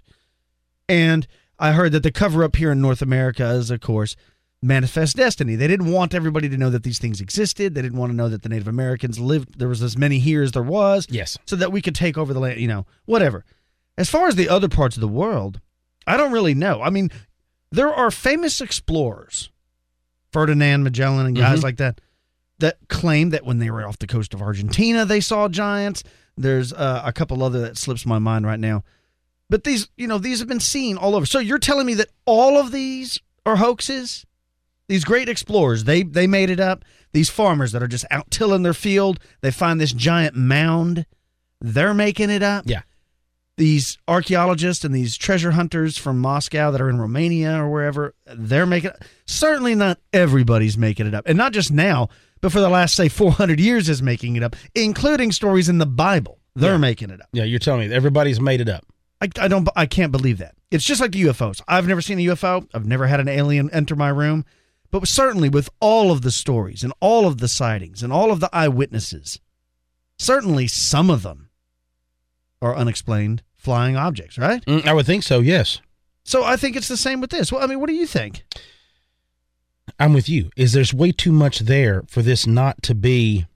And I heard that the cover-up here in North America is, of course, Manifest Destiny. They didn't want everybody to know that these things existed. They didn't want to know that the Native Americans lived. There was as many here as there was. Yes. So that we could take over the land, you know, whatever. As far as the other parts of the world, I don't really know. I mean, there are famous explorers, Ferdinand Magellan and guys Mhm. like that, that claim that when they were off the coast of Argentina, they saw giants. There's uh, a couple other that slips my mind right now. But these, you know, these have been seen all over. So you're telling me that all of these are hoaxes? These great explorers, they they made it up. These farmers that are just out tilling their field, they find this giant mound, they're making it up. Yeah. These archaeologists and these treasure hunters from Moscow that are in Romania or wherever, they're making it. Certainly not everybody's making it up. And not just now, but for the last, say, four hundred years is making it up, including stories in the Bible. They're Yeah. making it up. Yeah, you're telling me everybody's made it up. I, I don't. I can't believe that. It's just like the U F Os. I've never seen a U F O. I've never had an alien enter my room. But certainly with all of the stories and all of the sightings and all of the eyewitnesses, certainly some of them are unexplained flying objects, right? Mm, I would think so, yes. So I think it's the same with this. Well, I mean, what do you think? I'm with you. Is there's way too much there for this not to be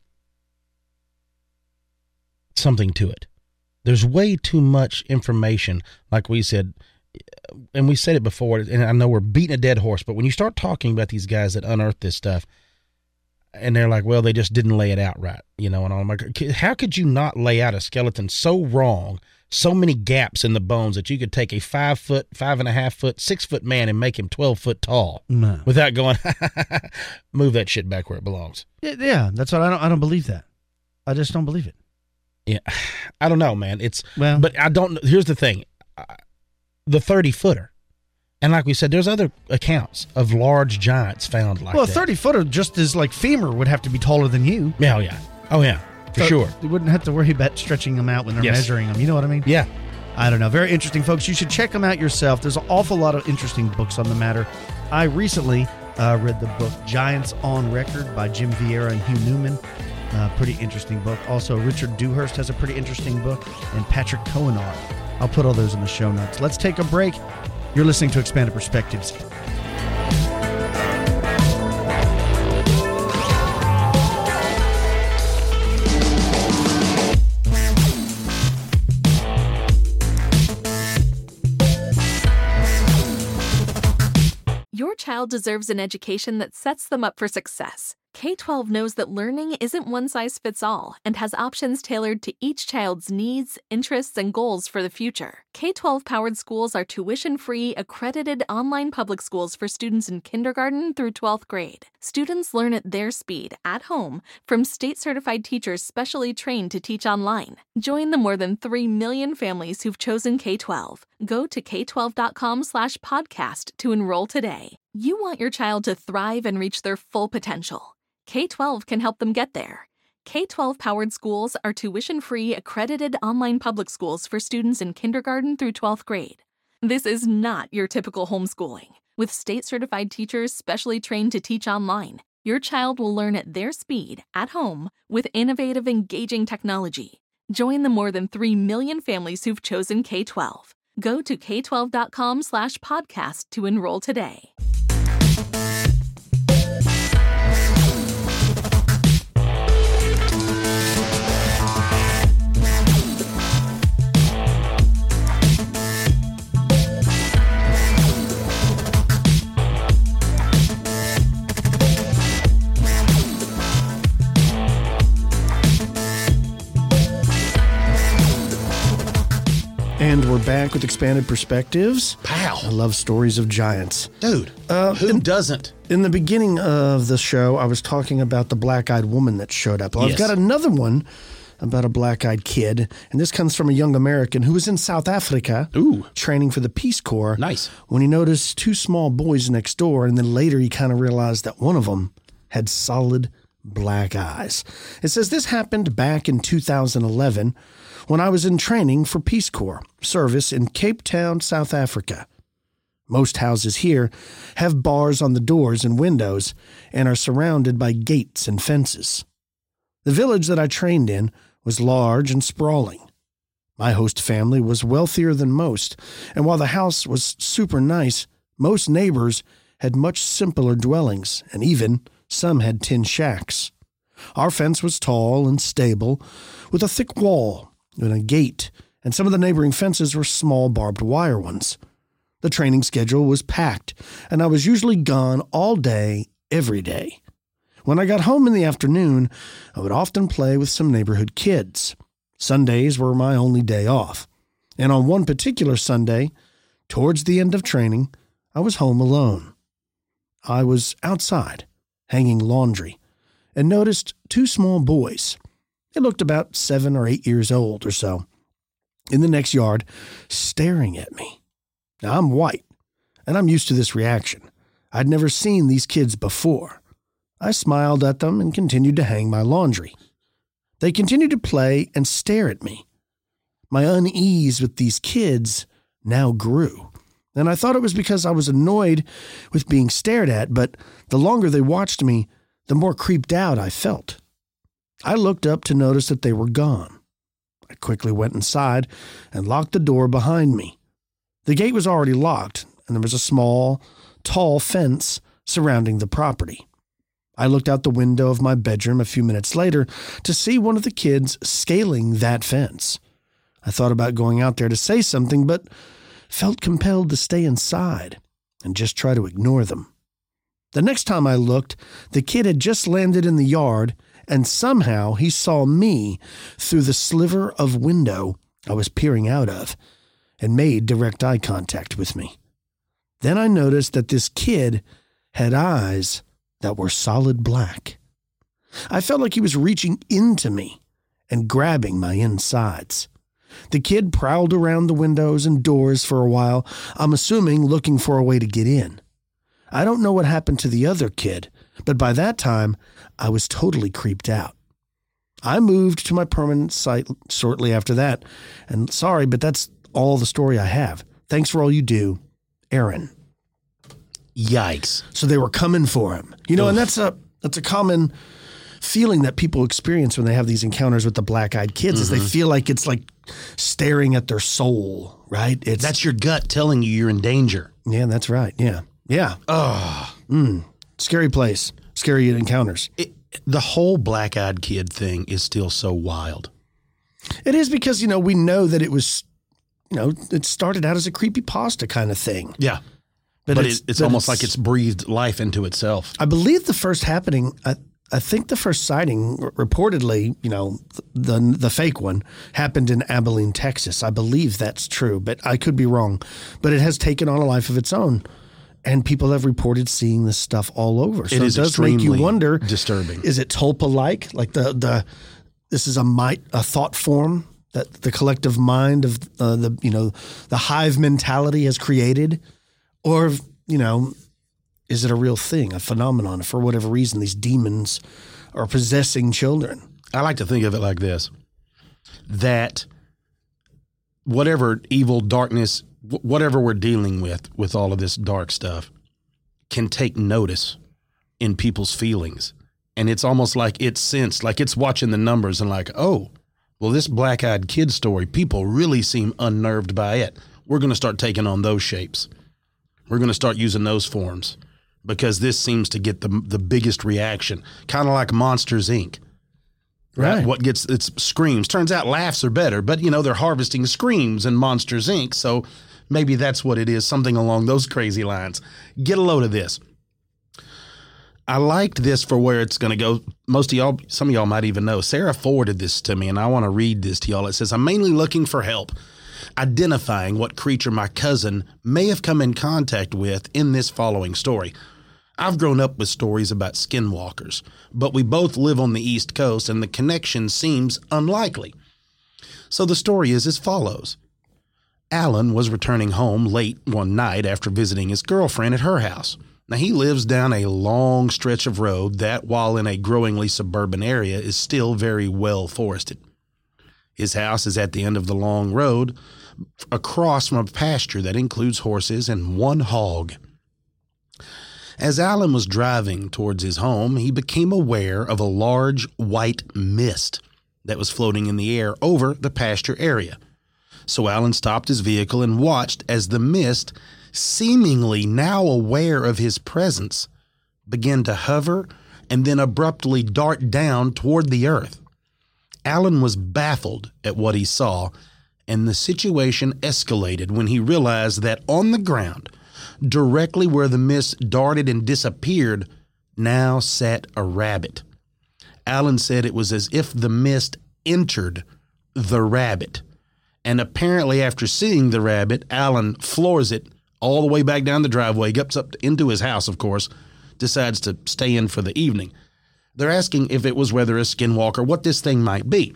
something to it. There's way too much information, like we said, and we said it before, and I know we're beating a dead horse, but when you start talking about these guys that unearthed this stuff, and they're like, well, they just didn't lay it out right, you know, and I'm like, how could you not lay out a skeleton so wrong, so many gaps in the bones that you could take a five foot, five and a half foot, six foot man and make him twelve foot tall No. without going, move that shit back where it belongs. Yeah, yeah, that's what I don't. I don't believe that. I just don't believe it. Yeah, I don't know, man. It's Well, but I don't. Here's the thing: the thirty footer. And like we said, there's other accounts of large giants found like well, a that. thirty footer just as like femur would have to be taller than you. Yeah, oh yeah. Oh yeah, for So sure. You wouldn't have to worry about stretching them out when they're Yes. measuring them. You know what I mean? Yeah. I don't know. Very interesting, folks. You should check them out yourself. There's an awful lot of interesting books on the matter. I recently uh, read the book Giants on Record by Jim Vieira and Hugh Newman. Uh, pretty interesting book. Also, Richard Dewhurst has a pretty interesting book, and Patrick Cohenard. I'll put all those in the show notes. Let's take a break. You're listening to Expanded Perspectives. Your child deserves an education that sets them up for success. K twelve knows that learning isn't one size fits all and has options tailored to each child's needs, interests, and goals for the future. K twelve powered schools are tuition-free, accredited online public schools for students in kindergarten through twelfth grade. Students learn at their speed, at home, from state-certified teachers specially trained to teach online. Join the more than three million families who've chosen K twelve. Go to k twelve dot com slash podcast to enroll today. You want your child to thrive and reach their full potential. K twelve can help them get there. K twelve powered schools are tuition-free, accredited online public schools for students in kindergarten through twelfth grade. This is not your typical homeschooling. With state-certified teachers specially trained to teach online, your child will learn at their speed, at home, with innovative, engaging technology. Join the more than three million families who've chosen K twelve. Go to k twelve dot com slash podcast to enroll today. And we're back with Expanded Perspectives. Pow. I love stories of giants. Dude, Uh, who in- doesn't? In the beginning of the show, I was talking about the black-eyed woman that showed up. Well, Yes. I've got another one about a black-eyed kid, and this comes from a young American who was in South Africa Ooh. training for the Peace Corps. Nice. When he noticed two small boys next door, and then later he kind of realized that one of them had solid black eyes. It says this happened back in two thousand eleven when I was in training for Peace Corps service in Cape Town, South Africa. Most houses here have bars on the doors and windows and are surrounded by gates and fences. The village that I trained in was large and sprawling. My host family was wealthier than most, and while the house was super nice, most neighbors had much simpler dwellings, and even some had tin shacks. Our fence was tall and stable, with a thick wall and a gate, and some of the neighboring fences were small barbed wire ones. The training schedule was packed, and I was usually gone all day, every day. When I got home in the afternoon, I would often play with some neighborhood kids. Sundays were my only day off, and on one particular Sunday, towards the end of training, I was home alone. I was outside, hanging laundry, and noticed two small boys. They looked about seven or eight years old or so, in the next yard, staring at me. Now, I'm white, and I'm used to this reaction. I'd never seen these kids before. I smiled at them and continued to hang my laundry. They continued to play and stare at me. My unease with these kids now grew, and I thought it was because I was annoyed with being stared at, but the longer they watched me, the more creeped out I felt. I looked up to notice that they were gone. I quickly went inside and locked the door behind me. The gate was already locked, and there was a small, tall fence surrounding the property. I looked out the window of my bedroom a few minutes later to see one of the kids scaling that fence. I thought about going out there to say something, but felt compelled to stay inside and just try to ignore them. The next time I looked, the kid had just landed in the yard, and somehow he saw me through the sliver of window I was peering out of and made direct eye contact with me. Then I noticed that this kid had eyes that were solid black. I felt like he was reaching into me and grabbing my insides. The kid prowled around the windows and doors for a while, I'm assuming looking for a way to get in. I don't know what happened to the other kid, but by that time, I was totally creeped out. I moved to my permanent site shortly after that, and sorry, but that's all the story I have. Thanks for all you do, Aaron. Yikes. So they were coming for him. You know, Oof. and that's a that's a common feeling that people experience when they have these encounters with the black-eyed kids mm-hmm. is they feel like it's like staring at their soul, right? It's That's your gut telling you you're in danger. Yeah, that's right. Yeah. Yeah. Oh. Mm. Scary place. Scary encounters. It, the whole black-eyed kid thing is still so wild. It is because, you know, we know that it was, you know, it started out as a creepypasta kind of thing. Yeah. But, but it's, it's, it's but almost it's, like it's breathed life into itself. I believe the first happening, I, I think the first sighting reportedly, you know, the the fake one happened in Abilene, Texas. I believe that's true, but I could be wrong. But it has taken on a life of its own. And people have reported seeing this stuff all over. So it, it is does make you wonder, disturbing. Is it Tulpa-like? Like the, the this is a might, a thought form that the collective mind of uh, the, you know, the hive mentality has created? Or, you know, is it a real thing, a phenomenon? For whatever reason, these demons are possessing children. I like to think of it like this, that whatever evil, darkness, whatever we're dealing with, with all of this dark stuff, can take notice in people's feelings. And it's almost like it's sensed, like it's watching the numbers and like, oh, well, this black-eyed kid story, people really seem unnerved by it. We're going to start taking on those shapes. We're going to start using those forms because this seems to get the the biggest reaction, kind of like Monsters, Incorporated. Right. right. What gets its screams. Turns out laughs are better, but, you know, they're harvesting screams in Monsters, Incorporated. So maybe that's what it is, something along those crazy lines. Get a load of this. I liked this for where it's going to go. Most of y'all, some of y'all might even know. Sarah forwarded this to me, and I want to read this to y'all. It says, I'm mainly looking for help identifying what creature my cousin may have come in contact with in this following story. I've grown up with stories about skinwalkers, but we both live on the East Coast, and the connection seems unlikely. So the story is as follows. Alan was returning home late one night after visiting his girlfriend at her house. Now, he lives down a long stretch of road that, while in a growingly suburban area, is still very well forested. His house is at the end of the long road, across from a pasture that includes horses and one hog. As Alan was driving towards his home, he became aware of a large white mist that was floating in the air over the pasture area. So Alan stopped his vehicle and watched as the mist, seemingly now aware of his presence, began to hover and then abruptly dart down toward the earth. Alan was baffled at what he saw, and the situation escalated when he realized that on the ground, directly where the mist darted and disappeared, now sat a rabbit. Alan said it was as if the mist entered the rabbit. And apparently after seeing the rabbit, Alan floors it all the way back down the driveway, gets up into his house, of course, decides to stay in for the evening. They're asking if it was whether a skinwalker, what this thing might be.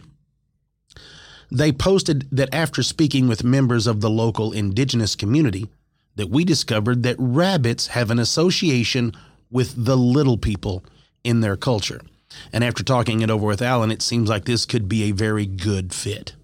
They posted that after speaking with members of the local indigenous community, that we discovered that rabbits have an association with the little people in their culture. And after talking it over with Alan, it seems like this could be a very good fit.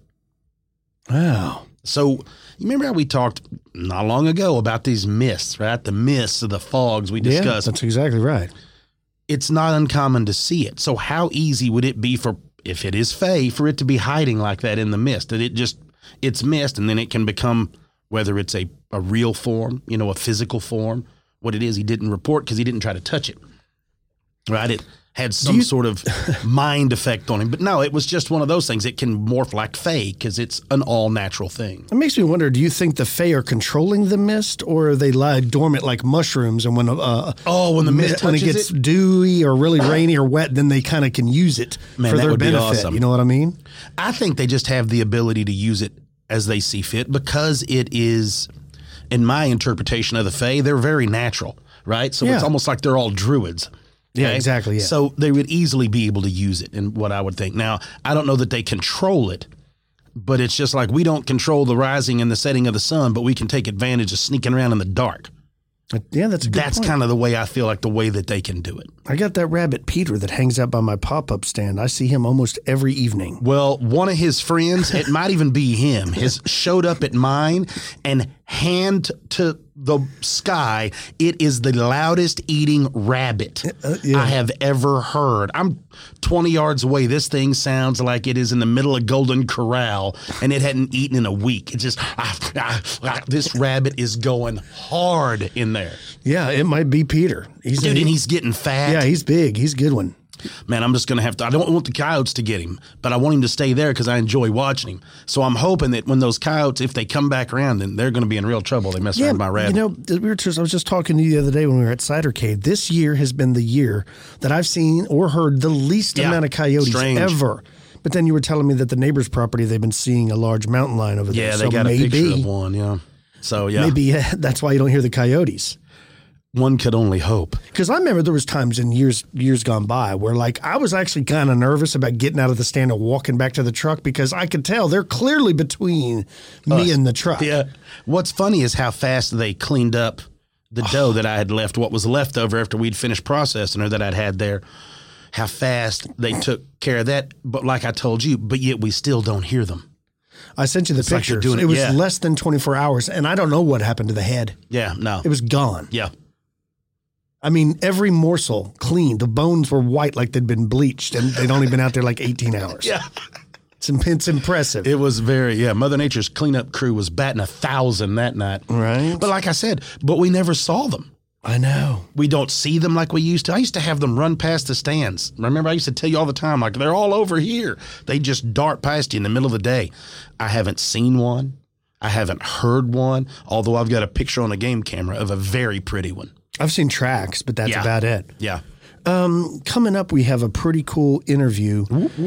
Wow. So you remember how we talked not long ago about these mists, right? The mists of the fogs we discussed. Yeah, that's exactly right. It's not uncommon to see it. So how easy would it be for, if it is fae, for it to be hiding like that in the mist? That it just, it's mist, and then it can become, whether it's a, a real form, you know, a physical form, what it is he didn't report because he didn't try to touch it, right? It had some you, sort of mind effect on him. But no, it was just one of those things. It can morph like fae because it's an all-natural thing. It makes me wonder, do you think the fae are controlling the mist, or they lie dormant like mushrooms, and when uh, oh, when the mist when touches it gets it? dewy or really rainy or wet, then they kind of can use it Man, for that their would be benefit. awesome. You know what I mean? I think they just have the ability to use it as they see fit because it is, in my interpretation of the fae, they're very natural, right? So Yeah. it's almost like they're all druids. Yeah, Okay? exactly, yeah. So they would easily be able to use it in what I would think. Now, I don't know that they control it. but it's just like we don't control the rising and the setting of the sun, but we can take advantage of sneaking around in the dark. Yeah, that's a good That's point. kind of the way I feel like the way that they can do it. I got that rabbit Peter that hangs out by my pop-up stand. I see him almost every evening. Well, one of his friends, it might even be him, has showed up at mine and hand to the sky, it is the loudest eating rabbit uh, yeah. I have ever heard. I'm twenty yards away. This thing sounds like it is in the middle of Golden Corral and it hadn't eaten in a week. It's just, ah, ah, ah, this rabbit is going hard in there. Yeah, it might be Peter. He's Dude, he, and he's getting fat. Yeah, he's big. He's a good one. Man, I'm just going to have to, I don't want the coyotes to get him, but I want him to stay there because I enjoy watching him. So I'm hoping that when those coyotes, if they come back around, then they're going to be in real trouble. They mess Yeah, around with my rabbit. you know, we were just, I was just talking to you the other day when we were at Cidercade. This year has been the year that I've seen or heard the least Yeah, amount of coyotes strange. ever. But then you were telling me that the neighbor's property, they've been seeing a large mountain lion over there. Yeah, they so got maybe, a picture of one, yeah. So, yeah. Maybe uh, that's why you don't hear the coyotes. One could only hope. Because I remember there was times in years years gone by where, like, I was actually kind of nervous about getting out of the stand and walking back to the truck because I could tell they're clearly between me Us. and the truck. Yeah. What's funny is how fast they cleaned up the dough that I had left, what was left over after we'd finished processing or that I'd had there, how fast they took care of that. But like I told you, but yet we still don't hear them. I sent you the It's like they're pictures. doing it- it was yeah. less than twenty-four hours, and I don't know what happened to the head. Yeah, no. It was gone. Yeah. I mean, every morsel clean. The bones were white like they'd been bleached, and they'd only been out there like eighteen hours. Yeah. It's, it's impressive. It was very, yeah, Mother Nature's cleanup crew was batting a thousand that night. Right. But like I said, but we never saw them. I know. We don't see them like we used to. I used to have them run past the stands. Remember, I used to tell you all the time, like, they're all over here. They just dart past you in the middle of the day. I haven't seen one. I haven't heard one, although I've got a picture on a game camera of a very pretty one. I've seen tracks, but that's Yeah. about it. Yeah. Um, coming up, we have a pretty cool interview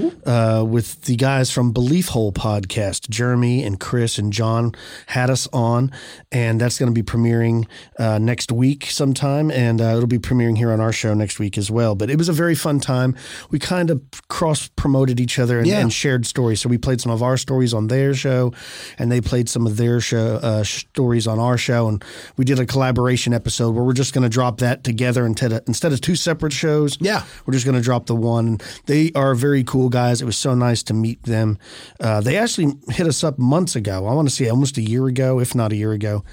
uh, with the guys from Belief Hole podcast. Jeremy and Chris and John had us on, and that's going to be premiering uh, next week sometime, and uh, it'll be premiering here on our show next week as well. But it was a very fun time. We kind of cross-promoted each other and, Yeah. and shared stories. So we played some of our stories on their show, and they played some of their show uh, stories on our show, and we did a collaboration episode where we're just going to drop that together instead of, instead of two separate shows. Shows. Yeah. We're just going to drop the one. They are very cool guys. It was so nice to meet them. Uh, they actually hit us up months ago. I want to say almost a year ago, if not a year ago.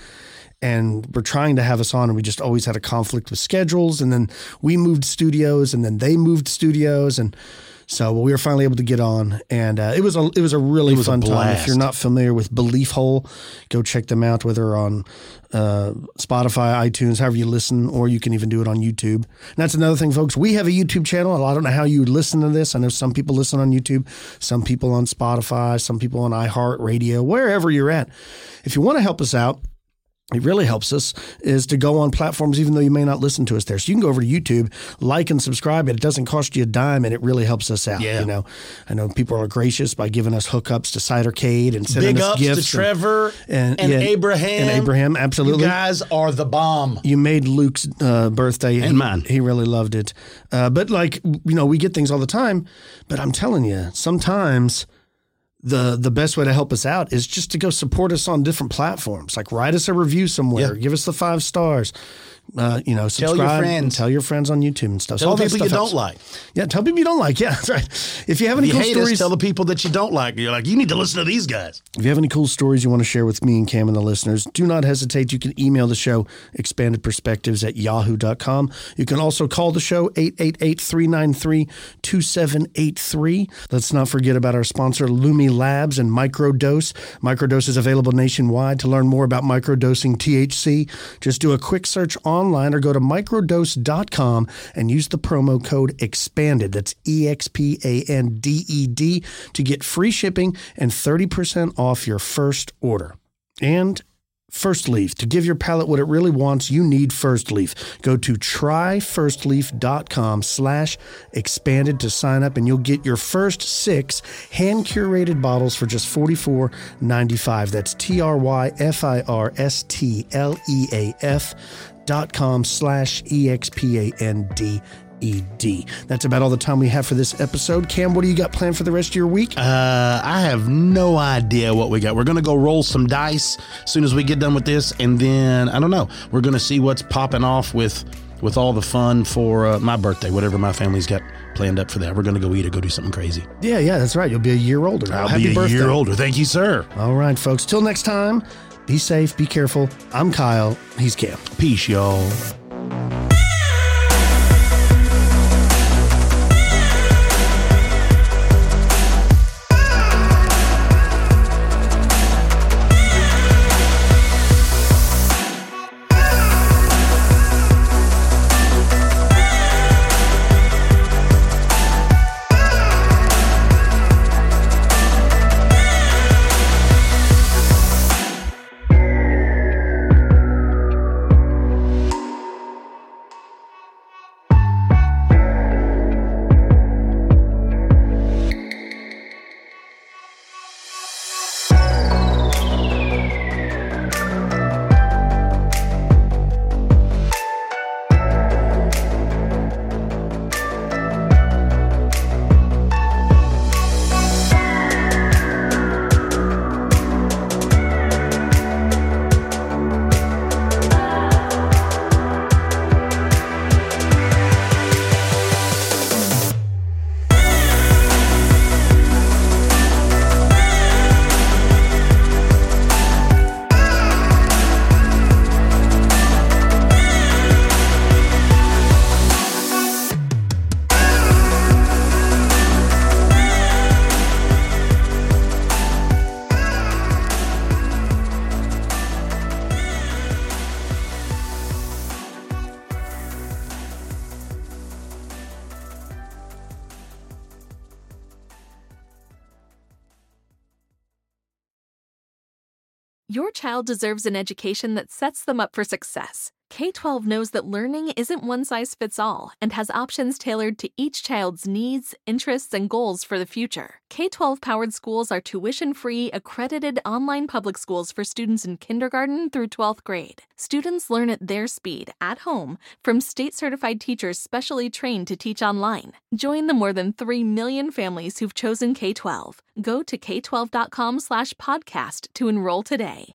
And we're trying to have us on, and we just always had a conflict with schedules. And then we moved studios, and then they moved studios. And so we were finally able to get on, and uh, it was a it was a really was a fun time. If blast. you're not familiar with Belief Hole, go check them out, whether on uh, Spotify, iTunes, however you listen, or you can even do it on YouTube. And that's another thing, folks. We have a YouTube channel. I don't know how you listen to this. I know some people listen on YouTube, some people on Spotify, some people on iHeartRadio, wherever you're at. If you want to help us out, it really helps us is to go on platforms, even though you may not listen to us there. So you can go over to YouTube, like and subscribe. It doesn't cost you a dime, and it really helps us out. Yeah. You know, I know people are gracious by giving us hookups to Cidercade and sending Big us ups gifts. to Trevor and, yeah, Abraham. And Abraham, absolutely. You guys are the bomb. You made Luke's uh, birthday. And he, mine. He really loved it. Uh, but like, you know, we get things all the time. But I'm telling you, sometimes the the best way to help us out is just to go support us on different platforms. Like write us a review somewhere. Yeah. Give us the five stars. Uh, you know, Tell subscribe. your and friends. Tell your friends on YouTube and stuff. So Tell all that people you stuff don't helps. like. Yeah, tell people you don't like. Yeah, that's right. If you have any If you cool hate stories, us, tell the people that you don't like. You're like, you need to listen to these guys. if you have any cool stories you want to share with me and Cam and the listeners, do not hesitate. You can email the show, expanded perspectives at yahoo dot com. You can also call the show, eight eight eight, three nine three, two seven eight three. Let's not forget about our sponsor, Lumi Labs and Microdose. Microdose is available nationwide. To learn more about microdosing T H C, just do a quick search online or go to microdose dot com and use the promo code EXPANDED. That's E X P A N D E D to get free shipping and thirty percent off your first order. And First Leaf. To give your palate what it really wants, you need First Leaf. Go to try first leaf dot com slash expanded to sign up, and you'll get your first six hand-curated bottles for just forty-four ninety-five. That's T R Y F I R S T L E A F dot com slash E X P A N D E D. That's about all the time we have for this episode. Cam, what do you got planned for the rest of your week? Uh, I have no idea what we got. We're going to go roll some dice as soon as we get done with this. And then, I don't know, we're going to see what's popping off with with all the fun for uh, my birthday, whatever my family's got planned up for that. We're going to go eat or go do something crazy. Yeah, yeah, that's right. You'll be a year older. Well, I'll happy be a birthday. year older. Thank you, sir. All right, folks. Till next time, be safe, be careful. I'm Kyle. He's Cam. Peace, y'all. Your child deserves an education that sets them up for success. K twelve knows that learning isn't one size fits all and has options tailored to each child's needs, interests, and goals for the future. K twelve powered schools are tuition-free, accredited online public schools for students in kindergarten through twelfth grade. Students learn at their speed, at home, from state-certified teachers specially trained to teach online. Join the more than three million families who've chosen K twelve. Go to k twelve dot com slash podcast to enroll today.